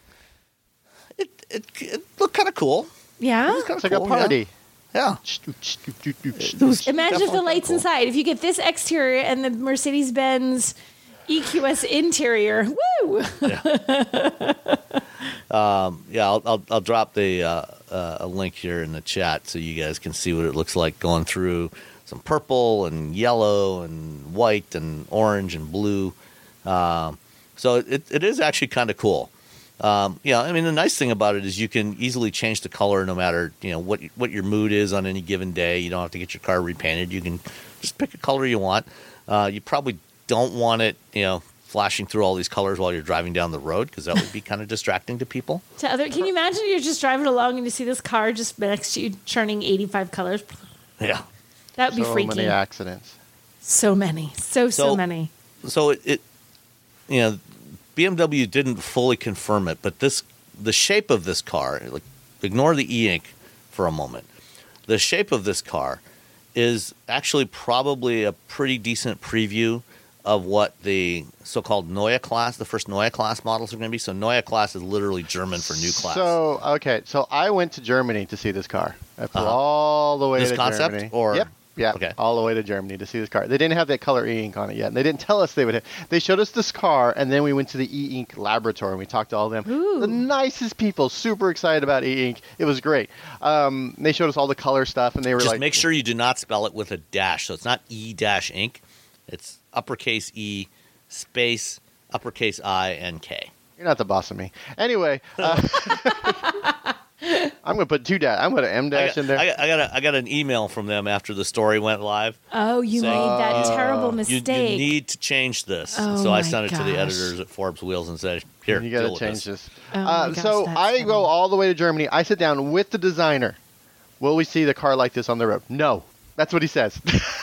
C: It looked kind of cool.
D: Yeah,
E: it's like a party.
C: Yeah.
D: Imagine if the lights inside. If you get this exterior and the Mercedes-Benz EQS interior, woo!
C: I'll drop a link here in the chat so you guys can see what it looks like going through some purple and yellow and white and orange and blue. So it is actually kind of cool. The nice thing about it is you can easily change the color no matter, what your mood is on any given day. You don't have to get your car repainted. You can just pick a color you want. You probably don't want it, flashing through all these colors while you're driving down the road because that would be kind of distracting to people.
D: Can you imagine you're just driving along and you see this car just next to you churning 85 colors?
C: Yeah.
D: That would be freaking.
E: So many accidents.
D: So many. So many.
C: So it BMW didn't fully confirm it, but the shape of this car, ignore the e-ink for a moment. The shape of this car is actually probably a pretty decent preview of what the so-called Neue Class, the first Neue Class models are going to be. So Neue Class is literally German for new class.
E: So I went to Germany to see this car. I flew all the way to Germany.
C: Or
E: Yep. Okay. All the way to Germany to see this car. They didn't have that color e-ink on it yet, and they didn't tell us they would have. They showed us this car, and then we went to the e-ink laboratory, and we talked to all of them.
D: Ooh.
E: The nicest people, super excited about e-ink. It was great. They showed us all the color stuff, and they were
C: just make sure you do not spell it with a dash. So it's not E-ink. It's uppercase E, space, uppercase I, and K.
E: You're not the boss of me. Anyway. I'm going to put I'm going to M dash in there.
C: I got an email from them after the story went live.
D: Oh, you made that terrible mistake.
C: You need to change this.
D: Oh,
C: so I sent it to the editors at Forbes Wheels and said, "Here,
E: you got to change this."
D: So
E: I go all the way to Germany. I sit down with the designer. Will we see the car like this on the road? No. That's what he says.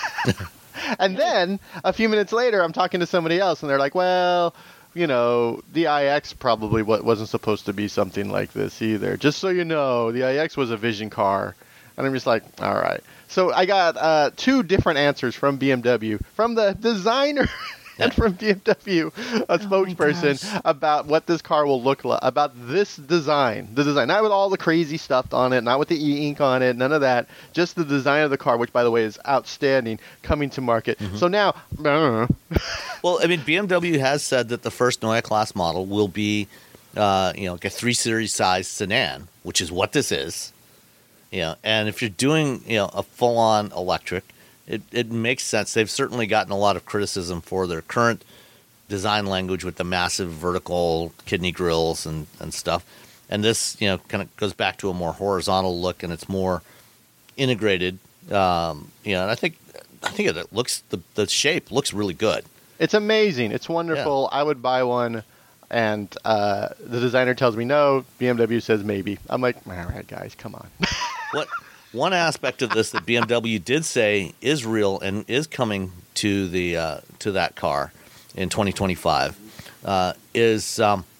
E: And then a few minutes later, I'm talking to somebody else, and they're like, "Well, the iX probably wasn't supposed to be something like this either. Just so you know, the iX was a vision car." And I'm just like, all right. So I got two different answers from BMW, from the designer and from BMW, a spokesperson, about what this car will look like, about this design. The design, not with all the crazy stuff on it, not with the e-ink on it, none of that. Just the design of the car, which, by the way, is outstanding, coming to market. Mm-hmm. So now...
C: Well, BMW has said that the first Neue Class model will be, like a 3 Series size sedan, which is what this is. And if you're doing, a full-on electric, it makes sense. They've certainly gotten a lot of criticism for their current design language with the massive vertical kidney grills and stuff. And this, kind of goes back to a more horizontal look, and it's more integrated. And I think it looks the shape looks really good. It's
E: amazing. It's wonderful. Yeah. I would buy one, and the designer tells me no. BMW says maybe. I'm like, all right, guys, come on.
C: One aspect of this that BMW did say is real and is coming to that car in 2025 is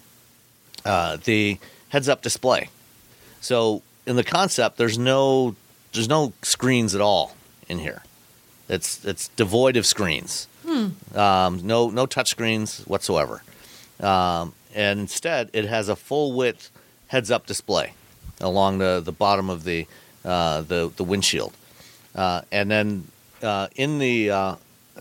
C: the heads-up display. So in the concept, there's no screens at all in here. It's devoid of screens. No touch screens whatsoever. And instead, it has a full width heads-up display along the bottom of the windshield, and then in the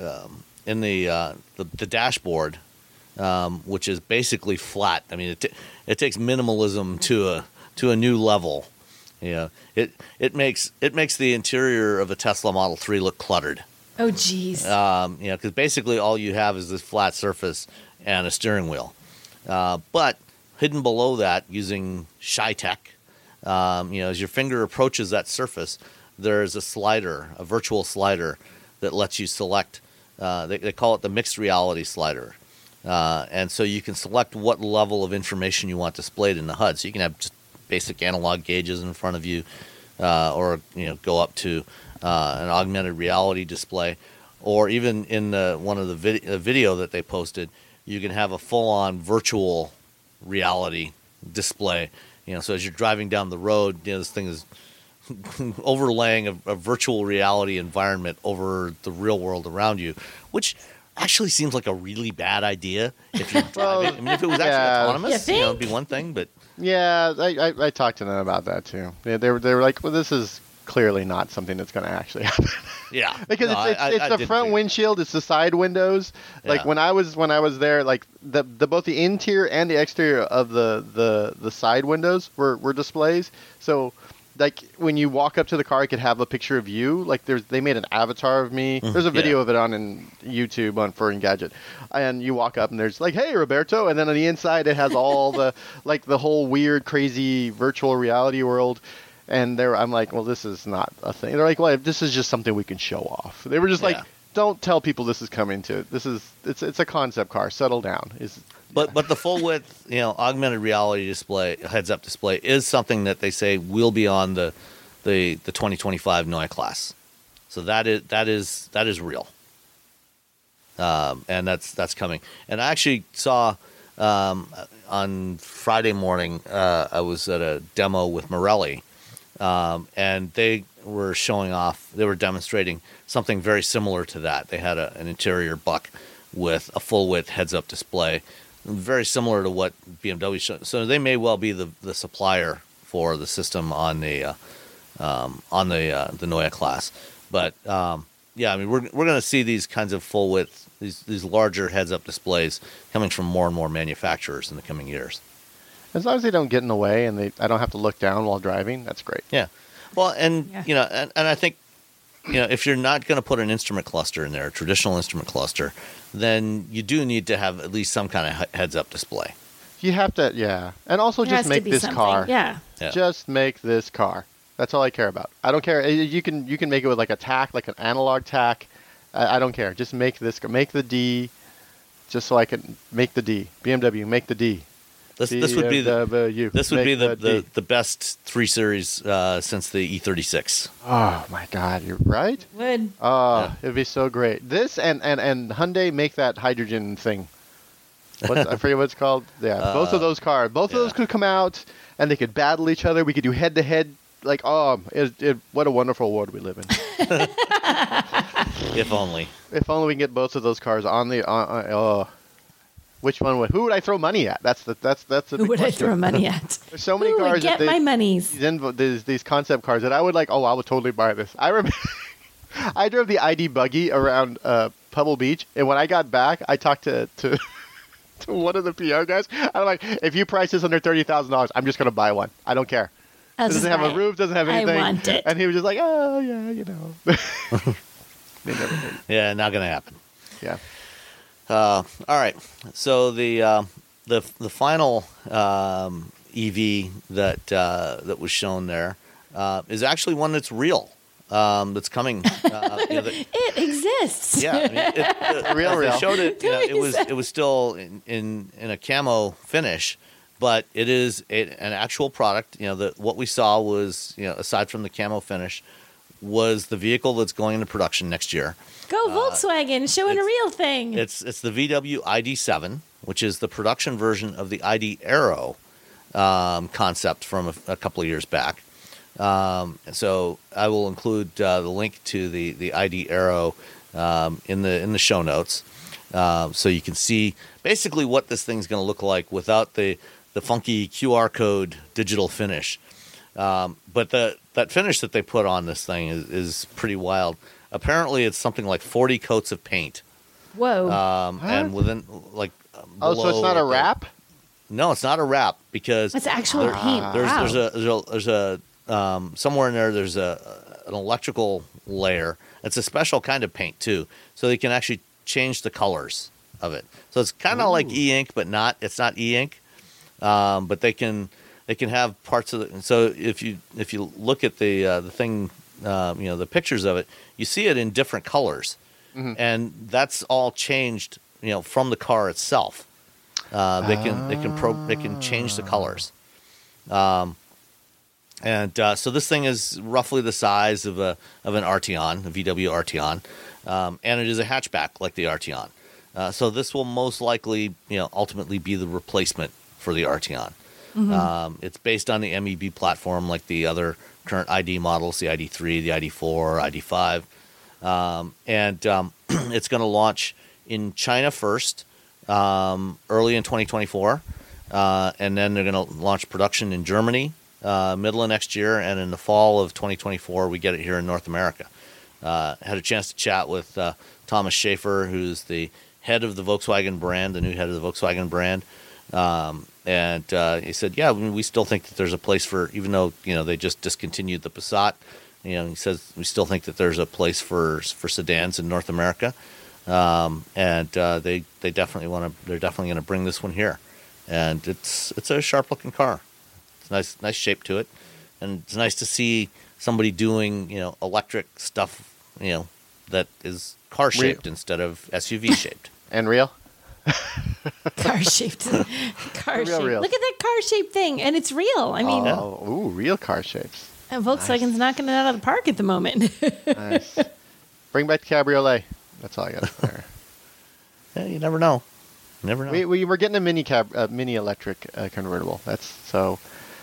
C: dashboard, which is basically flat. I mean, it takes minimalism to a new level. It makes the interior of a Tesla Model 3 look cluttered.
D: Oh, geez.
C: Because basically all you have is this flat surface and a steering wheel. But hidden below that using ShyTech, as your finger approaches that surface, there's a slider, a virtual slider that lets you select. They call it the mixed reality slider. And so you can select what level of information you want displayed in the HUD. So you can have just basic analog gauges in front of you, or go up to an augmented reality display, or even in one of the video that they posted, you can have a full-on virtual reality display. So as you're driving down the road, this thing is overlaying a virtual reality environment over the real world around you, which actually seems like a really bad idea if you're driving. If it was actually autonomous, it'd be one thing, but
E: yeah, I talked to them about that too. They were like, well, this is clearly not something that's going to actually happen.
C: Yeah,
E: because it's the front windshield, it's the side windows. Like when I was there, like the both the interior and the exterior of the side windows were displays. So like when you walk up to the car, it could have a picture of you. Like they made an avatar of me. There's a video of it on YouTube on For Engadget, and you walk up and there's like, hey Roberto, and then on the inside it has all the like the whole weird, crazy virtual reality world. And I'm like, well, this is not a thing. They're like, well, this is just something we can show off. They were just like, don't tell people this is coming to. It's a concept car. Settle down. But
C: the full width, augmented reality display, heads up display is something that they say will be on the 2025 Neue Klasse. So that is real. And that's coming. And I actually saw on Friday morning, I was at a demo with Morelli. And they were demonstrating something very similar to that. They had an interior buck with a full width heads up display, very similar to what BMW showed. So they may well be the supplier for the system on the Neue Klasse. But we're going to see these kinds of full width, these larger heads up displays coming from more and more manufacturers in the coming years.
E: As long as they don't get in the way and I don't have to look down while driving, that's great.
C: Yeah. Well, and I think, if you're not going to put an instrument cluster in there, a traditional instrument cluster, then you do need to have at least some kind of heads-up display.
E: You have to, yeah. And also just make this car.
D: Yeah.
E: Just make this car. That's all I care about. I don't care. You can make it with like a tack, like an analog tack. I don't care. Just make this. Make the D, just so I can make the D. BMW, make the D.
C: This would be the best 3 Series since the E36.
E: Oh my God, you're right.
D: Would.
E: It'd be so great. This and Hyundai make that hydrogen thing. I forget what it's called. Yeah, both of those cars. Both of those could come out and they could battle each other. We could do head to head. Like, what a wonderful world we live in.
C: If only.
E: If only we can get both of those cars on the. Which one who would I throw money at? That's the
D: Who would I throw money at?
E: There's so many cars.
D: Get my monies.
E: These concept cars that I would like. Oh, I would totally buy this. I remember I drove the ID buggy around Pebble Beach, and when I got back, I talked to one of the PR guys. I'm like, if you price this under $30,000, I'm just gonna buy one. I don't care. It doesn't have a roof, doesn't have anything.
D: I want it.
E: And he was just like, oh yeah, They never did.
C: Yeah, not gonna happen.
E: Yeah.
C: All right. So the final EV that was shown there is actually one that's real. That's coming.
D: It exists.
C: Yeah,
E: real.
C: They showed it. It was still in a camo finish, but it is an actual product. What we saw was aside from the camo finish, was the vehicle that's going into production next year.
D: Go Volkswagen, showing a real thing.
C: It's the VW ID7, which is the production version of the ID Aero concept from a couple of years back. So I will include the link to the ID Aero in the show notes, so you can see basically what this thing's going to look like without the funky QR code digital finish. But that finish that they put on this thing is pretty wild. Apparently, it's something like 40 coats of paint.
D: Whoa!
C: And within
E: so it's not a wrap?
C: No, it's not a wrap because
D: it's actual paint.
C: There's a somewhere in there. There's an electrical layer. It's a special kind of paint too, so they can actually change the colors of it. So it's kind of like e-ink, but not. It's not e-ink. but they can have parts of it. So if you look at the thing, the pictures of it, you see it in different colors, and that's all changed, from the car itself. They can change the colors. So this thing is roughly the size of an Arteon, a VW Arteon, and it is a hatchback like the Arteon. So this will most likely, ultimately be the replacement for the Arteon. It's based on the MEB platform like the other current ID models, the ID3, the ID4, ID5. And it's going to launch in China first, early in 2024. And then they're going to launch production in Germany middle of next year. And in the fall of 2024, we get it here in North America. Had a chance to chat with Thomas Schaefer, who's the head of the Volkswagen brand, the new head of the Volkswagen brand. And he said, yeah, we still think that there's a place for, even though, they just discontinued the Passat, he says we still think that there's a place for sedans in North America. And they definitely they're definitely going to bring this one here. And it's a sharp looking car. It's nice shape to it. And it's nice to see somebody doing, electric stuff, that is car shaped instead of SUV shaped.
E: And real?
D: Car shaped. Real. Look at that car shaped thing, and it's real. I mean,
E: real car shapes.
D: And Volkswagen's knocking it out of the park at the moment.
E: Nice. Bring back the cabriolet. That's all I got there.
C: Yeah, you never know.
E: We were getting a mini electric convertible. That's so.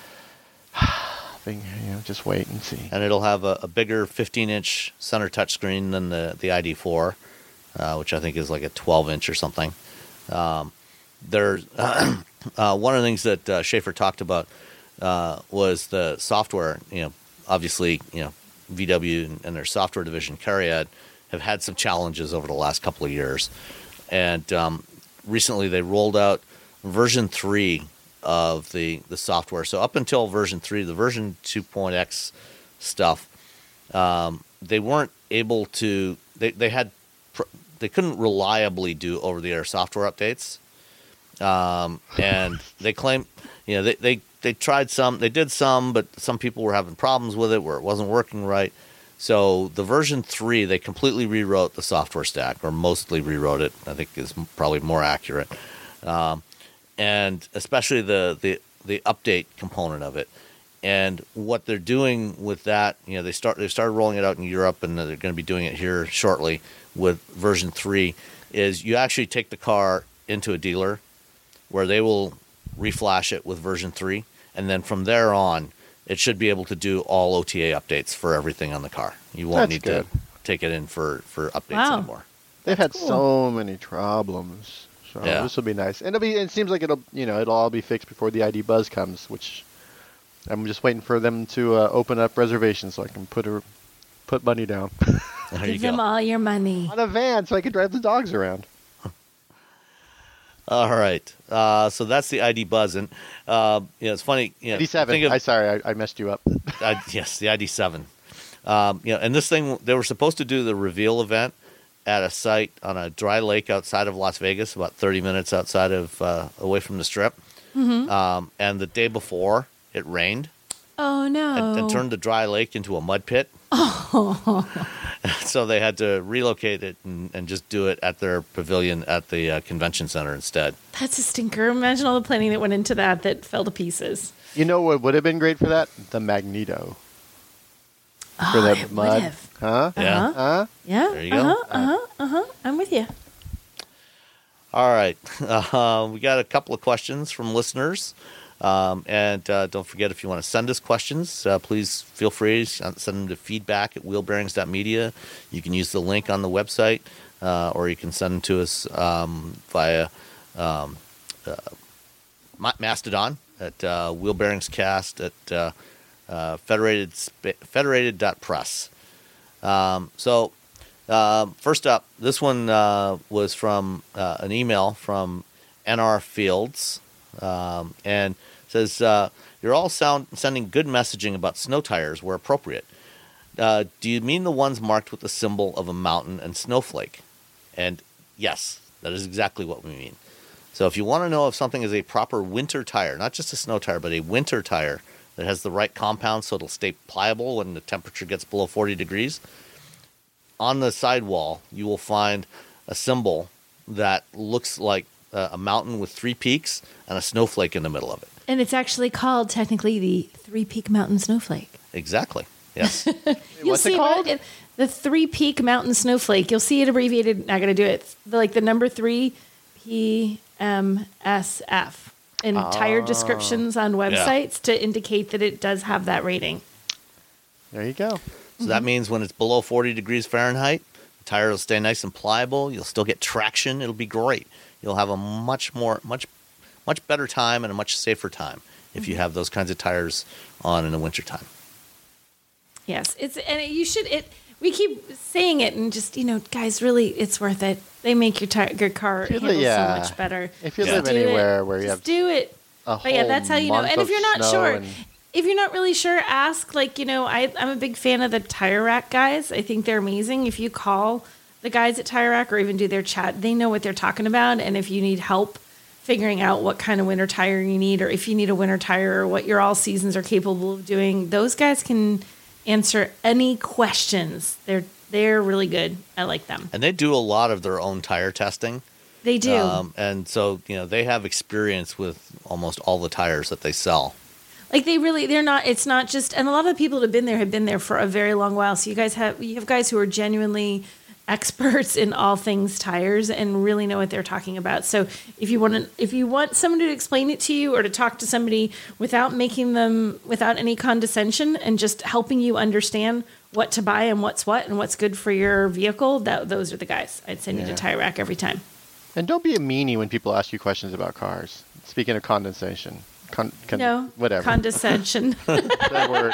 E: Just wait and see.
C: And it'll have a bigger 15-inch center touchscreen than the ID4, which I think is like a 12-inch or something. There's one of the things that Schaefer talked about was the software. Obviously, VW and their software division, Cariad, have had some challenges over the last couple of years. And recently they rolled out version 3 of the software. So up until version 3, the version 2.x stuff, they weren't able to, they couldn't reliably do over-the-air software updates. And they claim, they tried some, they did some, but some people were having problems with it where it wasn't working right. So the version 3, they completely rewrote the software stack, or mostly rewrote it, I think is probably more accurate. And especially the update component of it. And what they're doing with that, they started rolling it out in Europe, and they're going to be doing it here shortly with version 3, is you actually take the car into a dealer where they will reflash it with version 3, and then from there on, it should be able to do all OTA updates for everything on the car. You won't need to take it in for updates anymore.
E: They've had so many problems. So this will be nice. And it seems like it'll all be fixed before the ID Buzz comes, which I'm just waiting for them to open up reservations so I can put money down.
D: Give them all your money.
E: On a van so I can drive the dogs around.
C: All right. So that's the ID Buzz. And it's funny.
E: ID7. I messed you up.
C: Yes, the ID7. And this thing, they were supposed to do the reveal event at a site on a dry lake outside of Las Vegas, about 30 minutes outside of away from the Strip. Mm-hmm. And the day before, it rained.
D: Oh, no.
C: And turned the dry lake into a mud pit. Oh. So they had to relocate it and just do it at their pavilion at the convention center instead.
D: That's a stinker. Imagine all the planning that went into that fell to pieces.
E: You know what would have been great for that? The Magneto.
D: For that mud. Would have.
E: Huh?
C: Yeah.
E: Huh?
D: Yeah.
C: There you go.
D: I'm with you.
C: All right. We got a couple of questions from listeners. And don't forget, if you want to send us questions, please feel free to send them to feedback@wheelbearings.media. You can use the link on the website, or you can send them to us via Mastodon at wheelbearingscast at federated.press. First up, this one was from an email from NR Fields, and says, you're all sending good messaging about snow tires where appropriate. Do you mean the ones marked with the symbol of a mountain and snowflake? And yes, that is exactly what we mean. So if you want to know if something is a proper winter tire, not just a snow tire, but a winter tire that has the right compound so it'll stay pliable when the temperature gets below 40 degrees, on the sidewall you will find a symbol that looks like a mountain with 3 peaks and a snowflake in the middle of it.
D: And it's actually called, technically, the 3-Peak Mountain Snowflake.
C: Exactly. Yes.
E: What's it called?
D: The 3-Peak Mountain Snowflake. You'll see it abbreviated. Not going to do it. The number 3 PMSF in tire descriptions on websites to indicate that it does have that rating.
E: There you go.
C: So that means when it's below 40 degrees Fahrenheit, the tire will stay nice and pliable. You'll still get traction. It'll be great. You'll have a much better time and a much safer time if you have those kinds of tires on in the wintertime.
D: Yes, we keep saying it, and just, guys, really, it's worth it. They make your car handle so much better.
E: If you live anywhere where you have
D: do it. But that's how you know. And if you're not sure, if you're not really sure, ask. I'm a big fan of the Tire Rack guys. I think they're amazing. If you call the guys at Tire Rack or even do their chat, they know what they're talking about. And if you need help figuring out what kind of winter tire you need, or if you need a winter tire, or what your all seasons are capable of doing, those guys can answer any questions. They're really good. I like them.
C: And they do a lot of their own tire testing.
D: They do.
C: And so, they have experience with almost all the tires that they sell.
D: It's not just, and a lot of the people that have been there for a very long while. So you have guys who are genuinely experts in all things tires and really know what they're talking about. So if you want someone to explain it to you, or to talk to somebody without any condescension, and just helping you understand what to buy and what's what and what's good for your vehicle, those are the guys I'd send you to Tire Rack every time.
E: And don't be a meanie when people ask you questions about cars. Speaking of condensation. Whatever.
D: Condescension.
E: That word.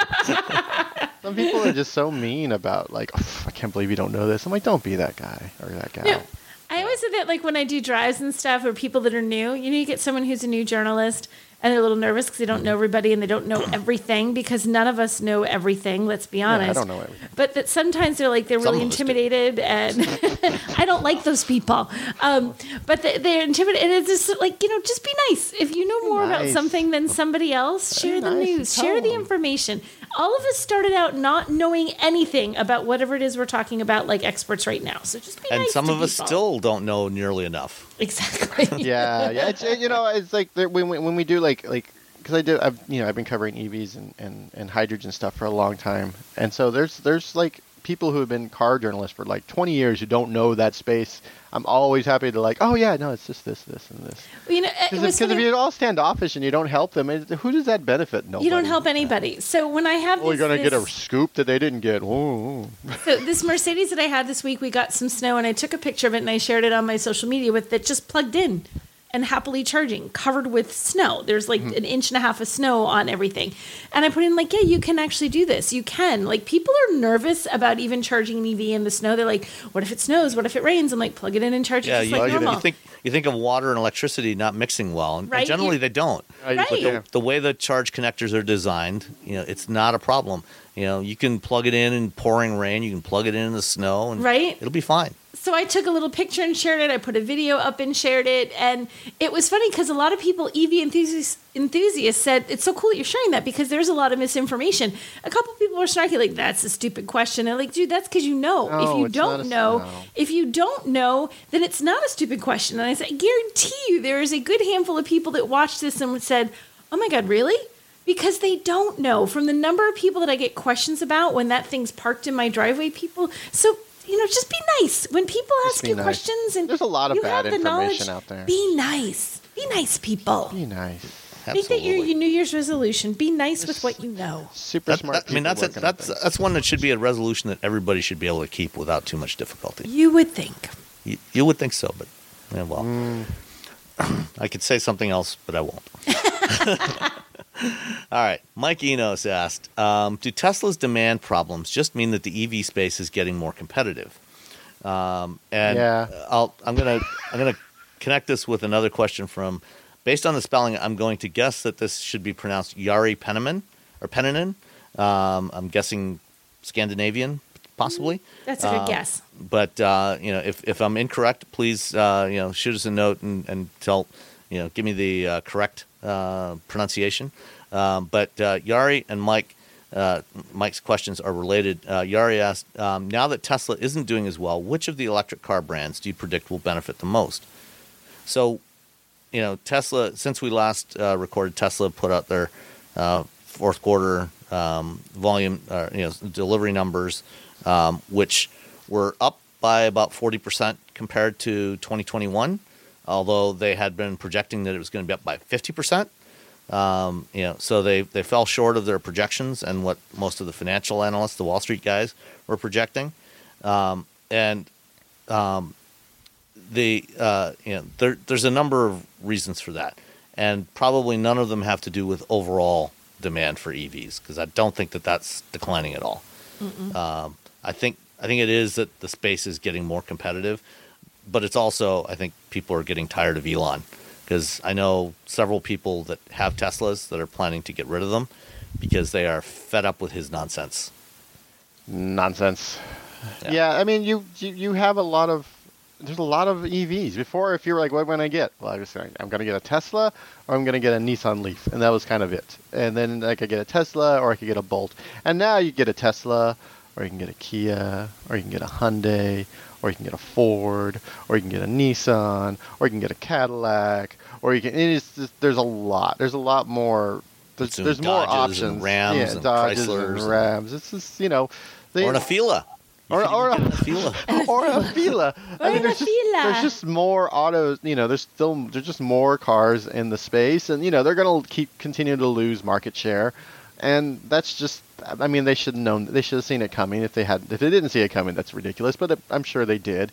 E: Some people are just so mean about, I can't believe you don't know this. I'm like, don't be that guy or that gal.
D: Yeah. I always say that, when I do drives and stuff, or people that are new, you get someone who's a new journalist, and they're a little nervous because they don't know everybody and they don't know everything, because none of us know everything, let's be honest.
E: Yeah, I don't know everything.
D: But that sometimes they're really intimidated, and I don't like those people. But they're intimidated, and it's just just be nice. If you know more about something than somebody else, share the news, share the information. All of us started out not knowing anything about whatever it is we're talking about, like experts right now. So just be nice.
C: And some of us
D: people.
C: Still don't know nearly enough.
D: Exactly.
E: Yeah. It's it's like when we do because I've been covering EVs and hydrogen stuff for a long time, and so there's people who have been car journalists for 20 years who don't know that space. I'm always happy to oh yeah, no, it's just this, and this. Because if you're all standoffish and you don't help them, who does that benefit? Nobody.
D: You don't help anybody. So when I have
E: you're going to get a scoop that they didn't get. Ooh.
D: So this Mercedes that I had this week, we got some snow, and I took a picture of it and I shared it on my social media with it just plugged in and happily charging, covered with snow. There's an inch and a half of snow on everything. And I put in yeah, you can actually do this. You can. People are nervous about even charging an EV in the snow. They're like, what if it snows? What if it rains? I'm like, plug it in and charge it just like normal.
C: You think of water and electricity not mixing well, and generally they don't.
D: Right.
C: But the way the charge connectors are designed, it's not a problem. You can plug it in pouring rain. You can plug it in the snow, and it'll be fine.
D: So I took a little picture and shared it. I put a video up and shared it. And it was funny because a lot of people, EV enthusiasts, said, it's so cool that you're sharing that because there's a lot of misinformation. A couple people were snarky, that's a stupid question. And dude, that's because you know.
E: No,
D: if you don't know, then it's not a stupid question. And I said, I guarantee you there is a good handful of people that watched this and said, oh my God, really? Because they don't know. From the number of people that I get questions about when that thing's parked in my driveway, so just be nice when people ask you questions, and
E: there's a lot of bad information out there.
D: Be nice, people.
E: Be nice.
D: Make that your New Year's resolution. Be nice with what you know.
E: Super smart.
C: That's one that should be a resolution that everybody should be able to keep without too much difficulty.
D: You would think.
C: You would think so, but I could say something else, but I won't. All right. Mike Enos asked, do Tesla's demand problems just mean that the EV space is getting more competitive? I'm going to connect this with another question from, based on the spelling, I'm going to guess that this should be pronounced Jari Peninen. I'm guessing Scandinavian, possibly.
D: That's a good guess.
C: But if I'm incorrect, please shoot us a note and tell give me the correct pronunciation. But Yari and Mike, Mike's questions are related. Yari asked, now that Tesla isn't doing as well, which of the electric car brands do you predict will benefit the most? So, Tesla, since we last recorded, Tesla put out their fourth quarter volume, delivery numbers, which were up by about 40% compared to 2021, although they had been projecting that it was going to be up by 50%. So they fell short of their projections and what most of the financial analysts, the Wall Street guys, were projecting. There's a number of reasons for that, and probably none of them have to do with overall demand for EVs, because I don't think that that's declining at all. I think it is that the space is getting more competitive, but it's also, I think people are getting tired of Elon, because I know several people that have Teslas that are planning to get rid of them because they are fed up with his nonsense.
E: Yeah, I mean, you have there's a lot of EVs. Before, if you were like, what am I going to get? Well, I was saying, I'm going to get a Tesla or I'm going to get a Nissan Leaf. And that was kind of it. And then I could get a Tesla or I could get a Bolt. And now you get a Tesla, or you can get a Kia, or you can get a Hyundai, or you can get a Ford, or you can get a Nissan, or you can get a Cadillac, or you can. There's a lot. There's a lot more. There's more options.
C: And Rams and
E: Dodges
C: Chryslers
E: and Rams. It's just
C: or an Afeela.
E: Or a Fila. I mean, there's just more autos. There's just more cars in the space, and they're going to continue to lose market share, and that's just. I mean, they should have known. They should have seen it coming. If they didn't see it coming, that's ridiculous. But I'm sure they did.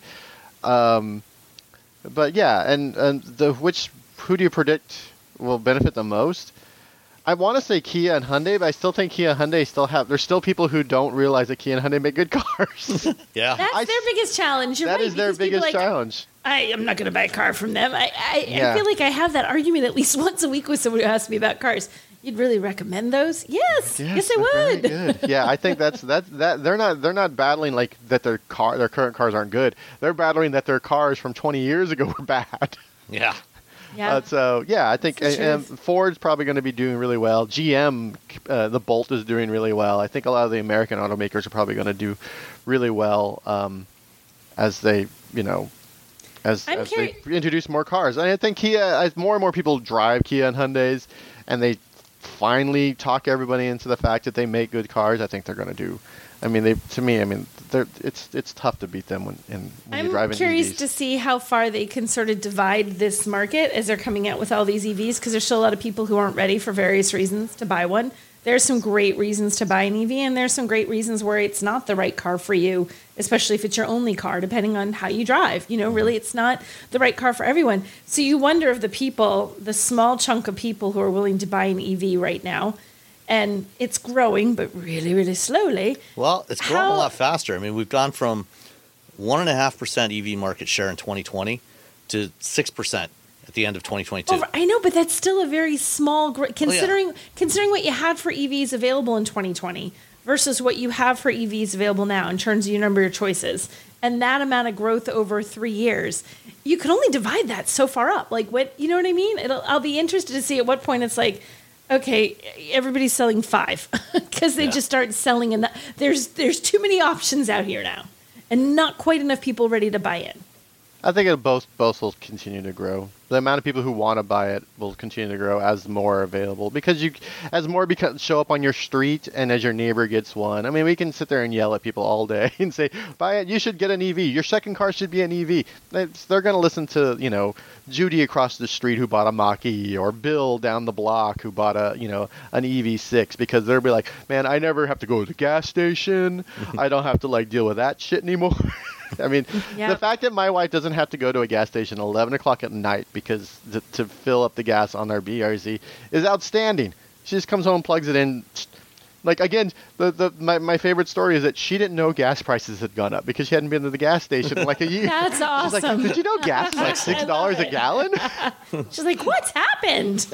E: But yeah, and who do you predict will benefit the most? I want to say Kia and Hyundai, but I still think Kia and Hyundai there's still people who don't realize that Kia and Hyundai make good cars.
C: Yeah.
D: That's their biggest challenge. You're
E: that
D: right,
E: is their biggest challenge.
D: I'm not going to buy a car from them. I feel like I have that argument at least once a week with someone who asks me about cars. You'd really recommend those? Yes I would.
E: Very good. Yeah, I think that they're not battling like that their current cars aren't good. They're battling that their cars from 20 years ago were bad.
C: Yeah.
D: Yeah.
E: I think Ford's probably going to be doing really well. GM, the Bolt is doing really well. I think a lot of the American automakers are probably going to do really well as they, as they introduce more cars. And I think Kia, as more and more people drive Kia and Hyundais, and they finally talk everybody into the fact that they make good cars, I think they're going to do. I mean, it's tough to beat them when you drive in EVs. I'm curious
D: to see how far they can sort of divide this market as they're coming out with all these EVs, because there's still a lot of people who aren't ready for various reasons to buy one. There's some great reasons to buy an EV, and there's some great reasons where it's not the right car for you, especially if it's your only car, depending on how you drive. Really, it's not the right car for everyone. So you wonder if the small chunk of people who are willing to buy an EV right now, and it's growing, but really, really slowly.
C: Well, it's growing a lot faster. I mean, we've gone from 1.5% EV market share in 2020 to 6% at the end of 2022.
D: I know, but that's still a very small considering what you had for EVs available in 2020 versus what you have for EVs available now in terms of your number of choices. And that amount of growth over 3 years, you can only divide that so far up. Like, what, you know what I mean? I'll be interested to see at what point it's like, okay, everybody's selling 5 because they just start selling, and there's too many options out here now, and not quite enough people ready to buy in.
E: I think both will continue to grow. The amount of people who want to buy it will continue to grow as more are available, because as more show up on your street, and as your neighbor gets one. I mean, we can sit there and yell at people all day and say, buy it, you should get an EV. Your second car should be an EV. They're going to listen to, Judy across the street who bought a Mach-E, or Bill down the block who bought an EV6, because they'll be like, man, I never have to go to the gas station. I don't have to deal with that shit anymore. I mean, the fact that my wife doesn't have to go to a gas station at 11 o'clock at night because to fill up the gas on our BRZ is outstanding. She just comes home and plugs it in. Again, my favorite story is that she didn't know gas prices had gone up because she hadn't been to the gas station in a year.
D: That's awesome.
E: She's like, did you know gas is $6 a gallon?
D: She's like, what's happened?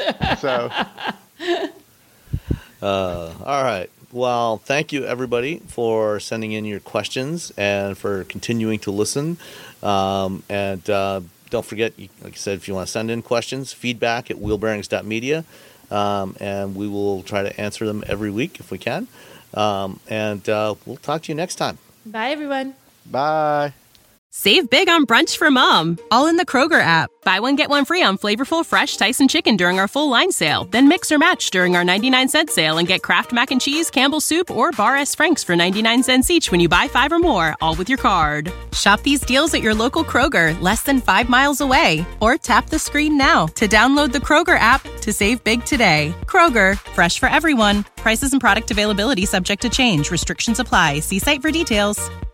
C: All right. Well, thank you, everybody, for sending in your questions and for continuing to listen. don't forget, like I said, if you want to send in questions, feedback at wheelbearings.media, and we will try to answer them every week if we can. And we'll talk to you next time.
D: Bye, everyone.
E: Bye.
F: Save big on brunch for mom, all in the Kroger app. Buy one, get one free on flavorful, fresh Tyson chicken during our full line sale. Then mix or match during our 99-cent sale and get Kraft Mac and Cheese, Campbell's Soup, or Bar S. Frank's for 99 cents each when you buy 5 or more, all with your card. Shop these deals at your local Kroger, less than 5 miles away. Or tap the screen now to download the Kroger app to save big today. Kroger, fresh for everyone. Prices and product availability subject to change. Restrictions apply. See site for details.